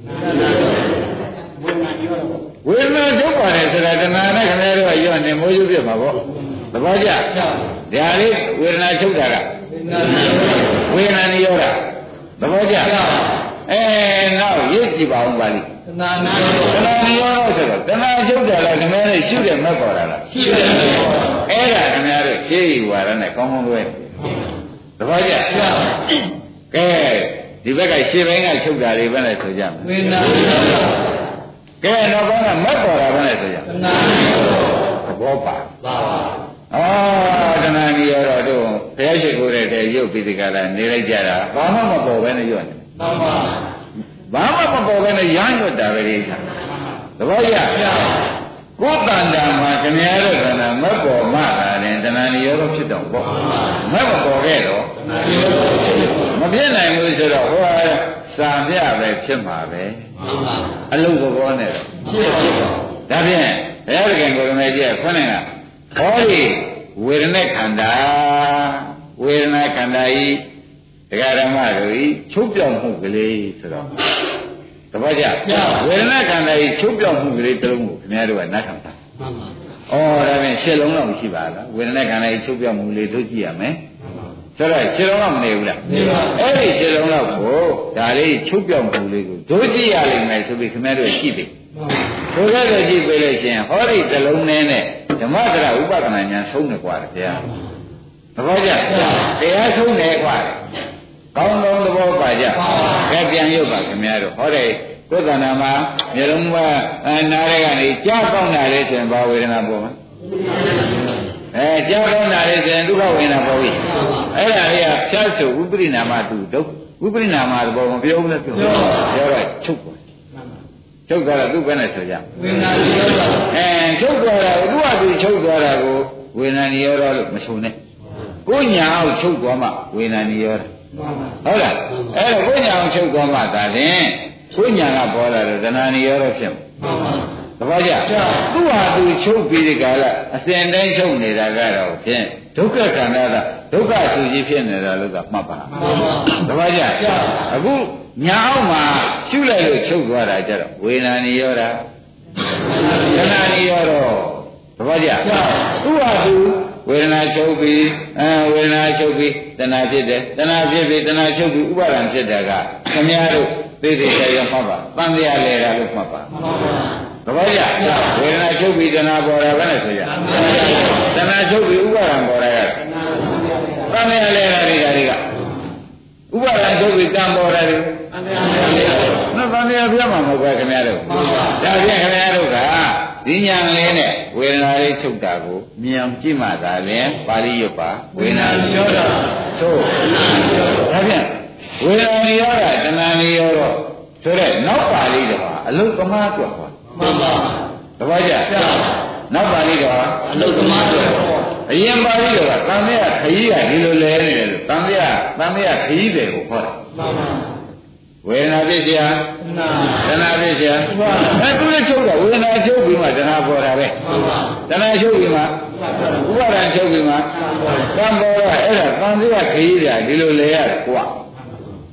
ဝေဒနာချုပ်ပါတယ်ဆိုတာတဏှာနဲ့ခင်ဗျားတို့ကရော့နေမိုးရုပ်ပြမှာပေါ့သဘောကျဒါလေးဝေဒနာချုပ်တာကဝေဒနာနိရောဓသဘောကျအဲနောက်ရစ်ကြည့်ပါဦးပါလိတဏှာနိရောဓတဏှာနိရောဓဆိုတော့တဏှာချုပ်တာလားခင်ဗျားတို့ရှုတယ်မက်ပေါ်တာလားရှုတယ်အဲ့ဒါခင်ဗျားတို့ရှေးဤဝါဒနဲ့ကောင်းကောင်းလွဲသဘောကျကဲဒီဘက်ကရှေးပိုင်းကချုပ်တာတွေဘယ်နဲ့ဆိုကြမလဲဝေဒနာနိရောဓကဲနောက်ပိုင်းကမက်ပေါ်တာဘယ်နဲ့ဆိုကြတဏှာနိရောဓသဘောပါပါဩတဏှာနိရောဓတို့ဘုရားရှိခိုးတဲ့တဲ့ရုပ်ပိဋကလာနေလိုက်ကြတာဘာမှမပေါ်ပဲနဲ့ရွတ်နေမှန်ပါဘာမှမပေါ်ပဲနဲ့ရမ်းရွတ်တာပဲဒီကသဘောကျကိုယ်တန်တာမှာခင်ဗျားတို့ကလည်းမပေါ်မှလာတယ်တဏှာနိရောဓဖြစ်တော့ပေါ့မမပေါ်ခဲ့တော့မဖြစ်နိုင်ဘူးဆိုတော့ဟောစာပြပဲဖြစ်မှာပဲအလုံးသဘောနဲ့ဖြစ်ဖြစ်ဒါဖြင့်ဘုရားခင်ကိုယ်တော်ကြီးကခေါင်းကဟောဒီဝေဒနာခန္ဓာဝေဒနာခန္ဓာဤဒကာဓမ္မတို့ဤချုပ်ပြောင်းမှုကလေးဆိုတော့တပည့်ကြဝေဒနာခန္ဓာဤချုပ်ပြောင်းမှုကလေးတစ်လုံးကိုခင်ဗျားတို့ကနားထောင်တာမှန်ပါဩဒါဖြင့်ရှစ်လုံးတော့ရှိပါလားဝေဒနာခန္ဓာဤချုပ်ပြောင်းမှုလေးတို့ကြည့်ရမယ်ဆိုတော့ရှစ်လုံးတော့မနေဘူးလားနေပါအဲ့ဒီရှစ်လုံးတော့ကိုဒါလေးချုပ်ပြောင်းမှုလေးကိုတို့ကြည့်ရလိမ့်မယ်ဆိုပြီးခင်ဗျားတို့ရှိပြီဆိုကြတဲ့ကြည့်ပေးလို့ရှင်ဟောဒီတစ်လုံးနဲ့ဓမ္မတရဥပဒနာညာဆုံးတယ်ကွာဗျာသဘောကျတရားဆုံးတယ်ကွာကောင်းကောင်းသဘောပါကြကဲပြန်ရုပ်ပါခင်ဗျားတို့ဟောတယ်ကိုယ်ကဏ္ဍမှာမျိုးလုံးကနားရဲကနေကြားကောင်းတာလေဆိုရင်ဘာဝေဒနာပေါ်မှာအဲကြားကောင်းတာလေဆိုရင်ဒုက္ခဝေဒနာပေါ်ပြီအဲ့ဒါလေးကဖြတ်ဆိုဥပရိနာမတုဒုက္ခဥပရိနာမသဘောမပြောဘူးလားပြောပြောတော့ချုပ်ပါချုပ်သွားတာသူပဲနဲ့ဆိုကြဝေဒနာနိရောဓအဲချုပ်သွားတာသူ့ဟာသူချုပ်သွားတာကိုဝေဒနာနိရောဓလို့မဆိုနဲ့ကိုညာအောင်ချုပ်သွားမှဝေဒနာနိရောဓဟုတ်လားအဲ့တော့ကိုညာအောင်ချုပ်သွားမှသာရင်ကိုညာကပေါ်လာတော့တဏှာနိရောဓဖြစ်မှာသဘောကျသူ့ဟာသူချုပ်ပြီးဒီကလာအစဉ်တိုင်းချုပ်နေတာကတော့ဖြင့်ဒုက္ခခန္ဓာကဒုက္ခသူကြီးဖြစ်နေတာလို့ကမှတ်ပါသဘောကျအခုညာအောင်မှာရှုလိုက်လို့ချုပ်သွားတာကြတော့ဝေဒနာနိရောဓတဏှာနိရောဓသဘောကျသူ့ဟာသူဝေဒနာချုပ်ပြီးအဲဝေဒနာချုပ်ပြီးတဏှာဖြစ်တယ်တဏှာဖြစ်ပြီးတဏှာချုပ်ပြီးဥပါဒံဖြစ်တာကခင်ဗျားတို့သိသိချာချာမှတ်ပါတန်တရားလဲတာလို့မှတ်ပါသဘောကျဝေဒနာချုပ်ပြီးတဏှာပေါ်တာပဲနဲ့ဆိုကြတဏှာချုပ်ပြီးဥပါဒံပေါ်တာကတန်တရားလဲတာတွေကတွေကဥပါဒံချုပ်ပြီးတန်ပေါ်တာတွေနော်တန်တရားပြမှာမဟုတ်ပါခင်ဗျားတို့ဒါဖြင့်ခင်ဗျားတို့ကဒီညာလေးနဲ့ဝေဒနာလေးချုပ်တာကိုမြင်အောင်ကြည့်မှသာလျှင်ပါဠိရွတ်ပါဝေဒနာပြောတာသို့ဒါဖြင့်ဝေဒနာရောတာတဏှာရောတော့ဆိုတဲ့နောက်ပါဠိတော့အလုသမားတွက်ပါမှန်ပါတပည့်ကြနောက်ပါဠိတော့အလုသမားတွက်အရင်ပါဠိတော့ကသံဃာခရီးကဒီလိုလဲနေတယ်လို့သံဃာသံဃာခရီးတယ်ကိုဟောတာမှန်ပါဝေဒနာဖြစ်เสียတဏှာဖြစ်เสียအဲသူလည်းချုပ်တော့ဝေဒနာချုပ်ပြီးမှတဏှာပေါ်တာပဲတဏှာချုပ်ပြီးမှဥပါဒံချုပ်ပြီးမှတံပေါ်တော့အဲ့ဒါသံဃာခရီးတာဒီလိုလဲရတယ်ကွာသ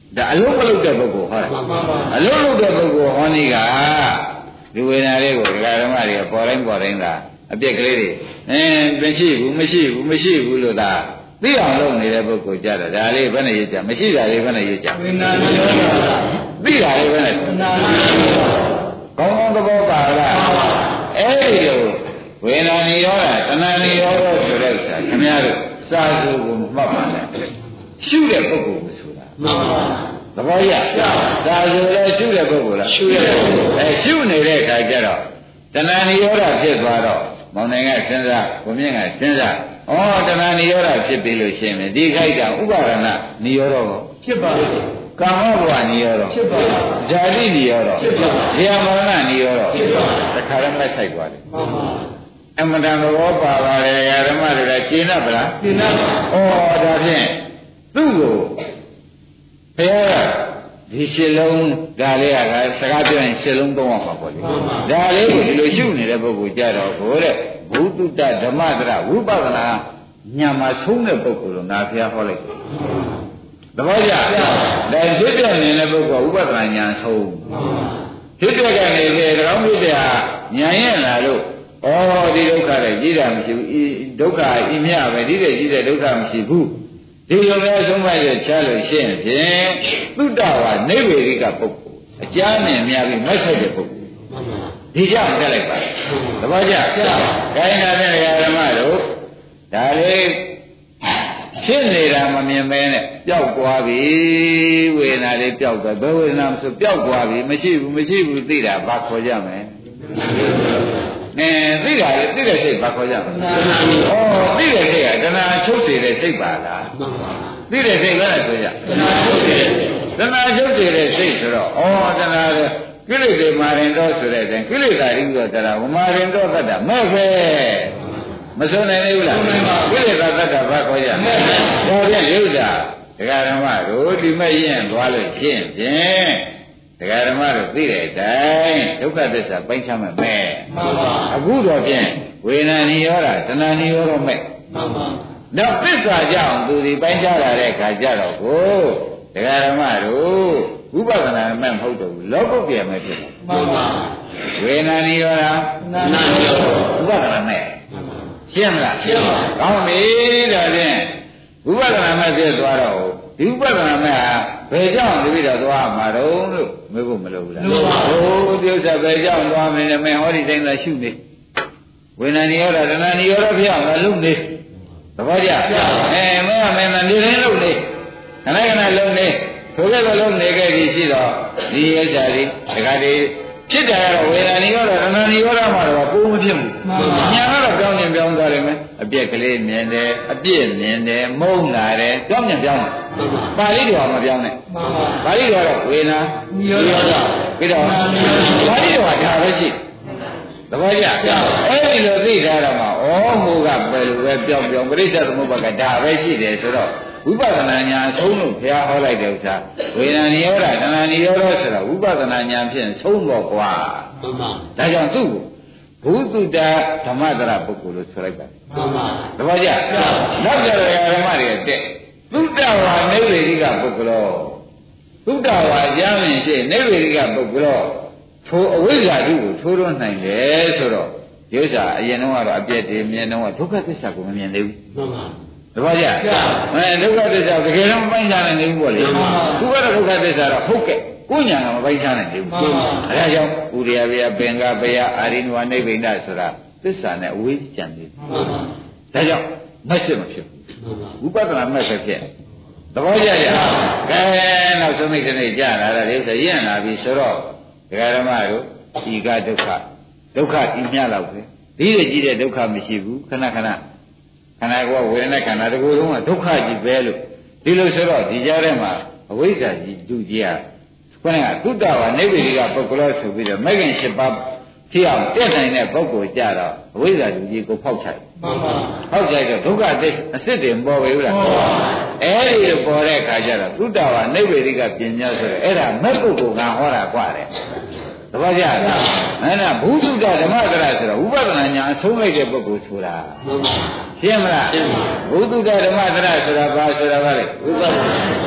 ဒါအလုံးမလုံးတဲ့ပုဂ္ဂိုလ်ဟုတ်လားအလုံးလုံးတဲ့ပုဂ္ဂိုလ်ဟောနေကဒီဝေဒနာလေးကိုဒကာဓမ္မတွေကပေါ်တိုင်းပေါ်တိုင်းသာအပြက်ကလေးတွေအင်းမရှိဘူးမရှိဘူးမရှိဘူးလို့သာသိအောင်လုပ်နေတဲ့ပုဂ္ဂိုလ်ကြတော့ဒါလေးဘယ်နဲ့ရကြမရှိတာလေးဘယ်နဲ့ရကြဝေဒနာရောတာသိတာလေးဘယ်နဲ့ဝေဒနာရောကောင်းကောင်းသဘောပါလားအဲ့ဒီလိုဝေဒနာရောတာတဏှာရောတော့ဆိုတဲ့ဥစ္စာခင်ဗျားတို့စာစုကိုမှတ်ပါနဲ့ရှုတဲ့ပုဂ္ဂိုလ်ကိုဆိုတာမှန်ပါသဘောရစာစုလည်းရှုတဲ့ပုဂ္ဂိုလ်လားရှုတဲ့ပုဂ္ဂိုလ်အဲရှုနေတဲ့အခါကျတော့တဏှာရောတာဖြစ်သွားတော့မောင်နိုင်ကစဉ်းစားကိုမြင့်ကစဉ်းစားဩတဏှာနိရောဓဖြစ်ပြီလို့ရှင်းမယ်ဒီခိုက်တာဥပါဒနာနိရောဓကိုဖြစ်ပါဘူးကာမဘဝနိရောဓဖြစ်ပါဘူးဇာတိနိရောဓဖြစ်ပါဘူးဇာမရဏနိရောဓဖြစ်ပါဘူးတခါတည်းမဆိုင်သွားတယ်မှန်ပါအမှန်တန်သဘောပါပါတယ်ဓမ္မတွေကရှင်း납ဗလားရှင်း납ပါဩဒါဖြင့်သူ့ကိုဘုရားကဒီရှင်းလုံးဒါလေးကစကားပြောရင်ရှင်းလုံးသုံးအောင်ပါပေါ့လေဒါလေးကိုဒီလိုရှုနေတဲ့ပုဂ္ဂိုလ်ကြတော့ဘိုးတဲ့ဘုဒ္ဓဓမ္မတရဝိပဿနာဉာဏ်မှာဆုံးတဲ့ပုဂ္ဂိုလ်လို့ငါဖျားဟောလိုက်တယ်။သဘောကျ။ဒါဖြစ်ပြနေတဲ့ပုဂ္ဂိုလ်ဝိပဿနာဉာဏ်ဆုံး။ဖြစ်ပြကနေလေတကောင်းဖြစ်တဲ့ဟာဉာဏ်ရဲ့လာလို့ဩဒီဒုက္ခတွေကြီးတာမရှိဘူး။ဒုက္ခအမြပဲဒီတဲ့ကြီးတဲ့ဒုက္ခမရှိဘူး။ဒီလိုပဲဆုံးမရချလို့ရှင်းဖြင့်သုတ္တဝါနိဗ္ဗေရိကပုဂ္ဂိုလ်အကျမ်းနဲ့များပြီးမဆက်တဲ့ပုဂ္ဂိုလ်ဒီကြောင့်တက်လိုက်ပါသဘောကျခိုင်းတာတဲ့ဓမ္မတို့ဒါလေးဖြစ်နေတာမမြင်မဲနဲ့ပျောက်သွားပြီဝေဒနာလေးပျောက်သွားဘယ်ဝေဒနာမဆိုပျောက်သွားပြီမရှိဘူးမရှိဘူးသိတာဘာခေါ်ကြမလဲအဲသိတာလေသိတဲ့စိတ်ဘာခေါ်ကြမလဲဩသိတဲ့စိတ်ကတဏှာချုပ်စေတဲ့စိတ်ပါလားသိတဲ့စိတ်ကလည်းဆိုကြတဏှာချုပ်စေတဲ့တဏှာချုပ်စေတဲ့စိတ်ဆိုတော့ဩတဏှာလေကိလေသာမာရင်တော့ဆိုတဲ့အတိုင်းကိလေသာရင်းတော့တရားဝမာရင်တော့တတ်တာမဲ့ပဲမစွနိုင်ဘူးလားကိလေသာတတ်တာဘာခေါ်ရမဲ့ဒါပြန်ဥစ္စာဒကာဓမ္မတို့ဒီမဲ့ရင်သွားလို့ရှင်းဖြင့်ဒကာဓမ္မတို့သိတဲ့အတိုင်းဒုက္ခသစ္စာပိုင်းခြားမဲ့မဲ့မှန်ပါအခုတော့ဖြင့်ဝေဒနာနိရောဓတဏှာနိရောဓမဲ့မှန်ပါတော့သစ္စာကြောင့်သူဒီပိုင်းခြားလာတဲ့ခါကြတော့ကိုဒကာဓမ္မတို့ဝိပဿနာမဲ့မဟုတ်တော့ဘူးလောကုတ္တရာမဲ့ဖြစ်တယ်မှန်ပါဝေဒနာနိရောဓနာနိရောဓဝိပဿနာမဲ့ရှင်းမလားရှင်းပါကောင်းပြီဒါဖြင့်ဝိပဿနာမဲ့ဖြစ်သွားတော့ဒီဝိပဿနာမဲ့ဟာဘယ်ကြောင့်တပည့်တော်သွားမှာတော့လို့မေးဖို့မလိုဘူးလားလိုပါဘူးဟိုဒီဥစ္စာဘယ်ကြောင့်သွားမလဲမင်းဟောဒီတိုင်းသာရှုနေဝေဒနာနိရောဓတဏှာနိရောဓဖြစ်အောင်လည်းလုပ်နေသဘောကျအဲမင်းကမင်းသာနေရင်းလုပ်နေခဏခဏလုပ်နေဆိုကြတော့လုံးနေခဲ့ပြီရှိတော့ဒီဥစ္စာတွေဒကာတွေဖြစ်တယ်ကတော့ဝေဒနာနိရောဓတဏှာနိရောဓမှာတော့ကိုယ်မဖြစ်ဘူးညာကတော့ပြောင်းရင်ပြောင်းသွားတယ်မယ်အပြက်ကလေးမြင်တယ်အပြစ်မြင်တယ်မုန်းလာတယ်ပြောင်းရင်ပြောင်းတယ်ပါဠိတော်မပြောင်းနဲ့ပါဠိတော်တော့ဝေဒနာနိရောဓပြီးတော့ပါဠိတော်ကဒါပဲရှိသဘောကျအဲ့ဒီလိုသိထားတာမှာဩမူကဘယ်လိုပဲပြောင်းပြောင်းပရိစ္ဆေသမုပ္ပါကဒါပဲရှိတယ်ဆိုတော့ဝိပဿနာဉာဏ်ဆုံးလို့ဘုရားဟောလိုက်တဲ့ဥစ္စာဝေဒနာနိရောဓတဏှာနိရောဓဆိုတာဝိပဿနာဉာဏ်ဖြင့်ဆုံးတော့ကွာမှန်ပါဒါကြောင့်သူ့ကိုဘုသူတ္တဓမ္မတရပုဂ္ဂိုလ်လို့ဆိုလိုက်ပါတယ်မှန်ပါတပည့်ကြနောက်ကြရဓမ္မတွေတက်သုတ္တဝါနိဗ္ဗေရိကပုဂ္ဂလောသုတ္တဝါကြားမြင်ရှိနိဗ္ဗေရိကပုဂ္ဂလောထိုအဝိဇ္ဇာတုကိုထိုးထွန်းနိုင်တယ်ဆိုတော့ဒီဥစ္စာအရင်တော့ကတော့အပြည့်တည်းမြင်တော့ဒုက္ခသစ္စာကိုမမြင်သေးဘူးမှန်ပါတပည့်ကြအဲဒုက္ခသစ္စာတကယ်တော့မပိုင်းခြားနိုင်ဘူးပေါ့လေခုကတော့ဒုက္ခသစ္စာတော့ဟုတ်ကဲ့ကိုညာကမပိုင်းခြားနိုင်ဘူးအဲဒါကြောင့်ဥရိယဗျာပင်္ဂဗျာအာရိနဝနိဗ္ဗိန္ဒဆိုတာသစ္စာနဲ့အဝေးကြံနေတယ်ဒါကြောင့်မက်စစ်မဖြစ်ဘူးဝိပဿနာမက်စစ်ဖြစ်သဘောကျကြကဲနောက်ဆုံးမိတ်ကနေကြာလာတာဒီဥစ္စာရင့်လာပြီဆိုတော့ဒကာဓမ္မတို့ဒီကဒုက္ခဒုက္ခဤမြလောက်ပဲဒီလိုကြီးတဲ့ဒုက္ခမရှိဘူးခဏခဏခန္ဓာကိုယ်ဝေဒနာခန္ဓာတကူလုံးကဒုက္ခကြီးပဲလို့ဒီလိုဆိုတော့ဒီကြားထဲမှာအဝိဇ္ဇာကြီးဒုကြီးอ่ะခေါင်းကသုတ္တဝါနိဗ္ဗေရိကပုဂ္ဂလောဆိုပြီးတော့မဂ္ဂင်၈ပါးဖြစ်အောင်တက်နိုင်တဲ့ပုဂ္ဂိုလ်ကြတော့အဝိဇ္ဇာဒုကြီးကိုဖောက်ချိုက်မှန်ပါဖောက်ချိုက်တော့ဒုက္ခအစစ်တွေပေါ်ပြီလားပေါ်ပါအဲ့ဒီလိုပေါ်တဲ့အခါကျတော့သုတ္တဝါနိဗ္ဗေရိကပညာဆိုတော့အဲ့ဒါမဲ့ပုဂ္ဂိုလ်ကဟောတာกว่าတယ်သဘောကျလားအဲ့ဒါဘုသုတ္တဓမ္မတရဆိုတော့ဥပဒနာညာအဆုံးလိုက်တဲ့ပုဂ္ဂိုလ်ဆိုတာမှန်ပါရှင်းမလားရှင်းပါဘုသုတ္တဓမ္မတရဆိုတာဘာဆိုတာပါလဲဥပဒနာ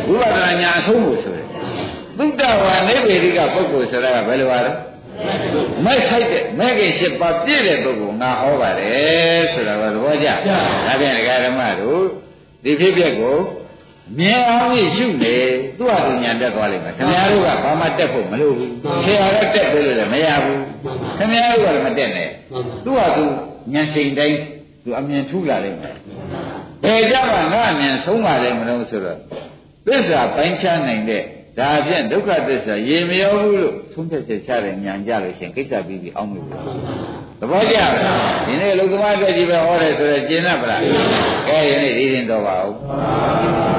ဝိပဿနာဉာဏ်အဆုံးကိုဆိုတယ်သုတ္တဝါနိဗ္ဗေဒိကပုဂ္ဂိုလ်ဆိုတာကဘယ်လိုပါလဲမဲ့ဆိုင်တဲ့မဲ့ခင်ရှိပါပြည့်တဲ့ပုဂ္ဂိုလ်ငါဟောပါတယ်ဆိုတာကသဘောကျဒါပြန်ဒကာဓမ္မတို့ဒီဖြစ်ပျက်ကိုမြင်အောင်ရှုနေသူ့ဟာသူဉာဏ်တက်သွားလိမ့်မယ်ခင်ဗျားတို့ကဘာမှတက်ဖို့မလိုဘူးဆရာကတက်ပေးလို့လည်းမရဘူးခင်ဗျားတို့ကလည်းမတက်နဲ့သူ့ဟာသူဉာဏ်ချိန်တိုင်းသူအမြင်ထူးလာလိမ့်မယ်ဘယ်ကြမှာငါအမြင်ဆုံးပါလိမ့်မလို့ဆိုတော့သစ္စာပိုင်းခြားနိုင်တဲ့ဒါဖြင့်ဒုက္ခသစ္စာရေမရောဘူးလို့သုံးဖြတ်ချက်ချတဲ့ဉာဏ်ကြလို့ရှင်ကိစ္စပြီးပြီးအောင်လို့သဘောကျလားဒီနေ့လူသမားအတွက်ကြီးပဲဟောတယ်ဆိုတော့ကျင့်တတ်ပါလားကဲယနေ့ဒီရင်တော့ပါဦး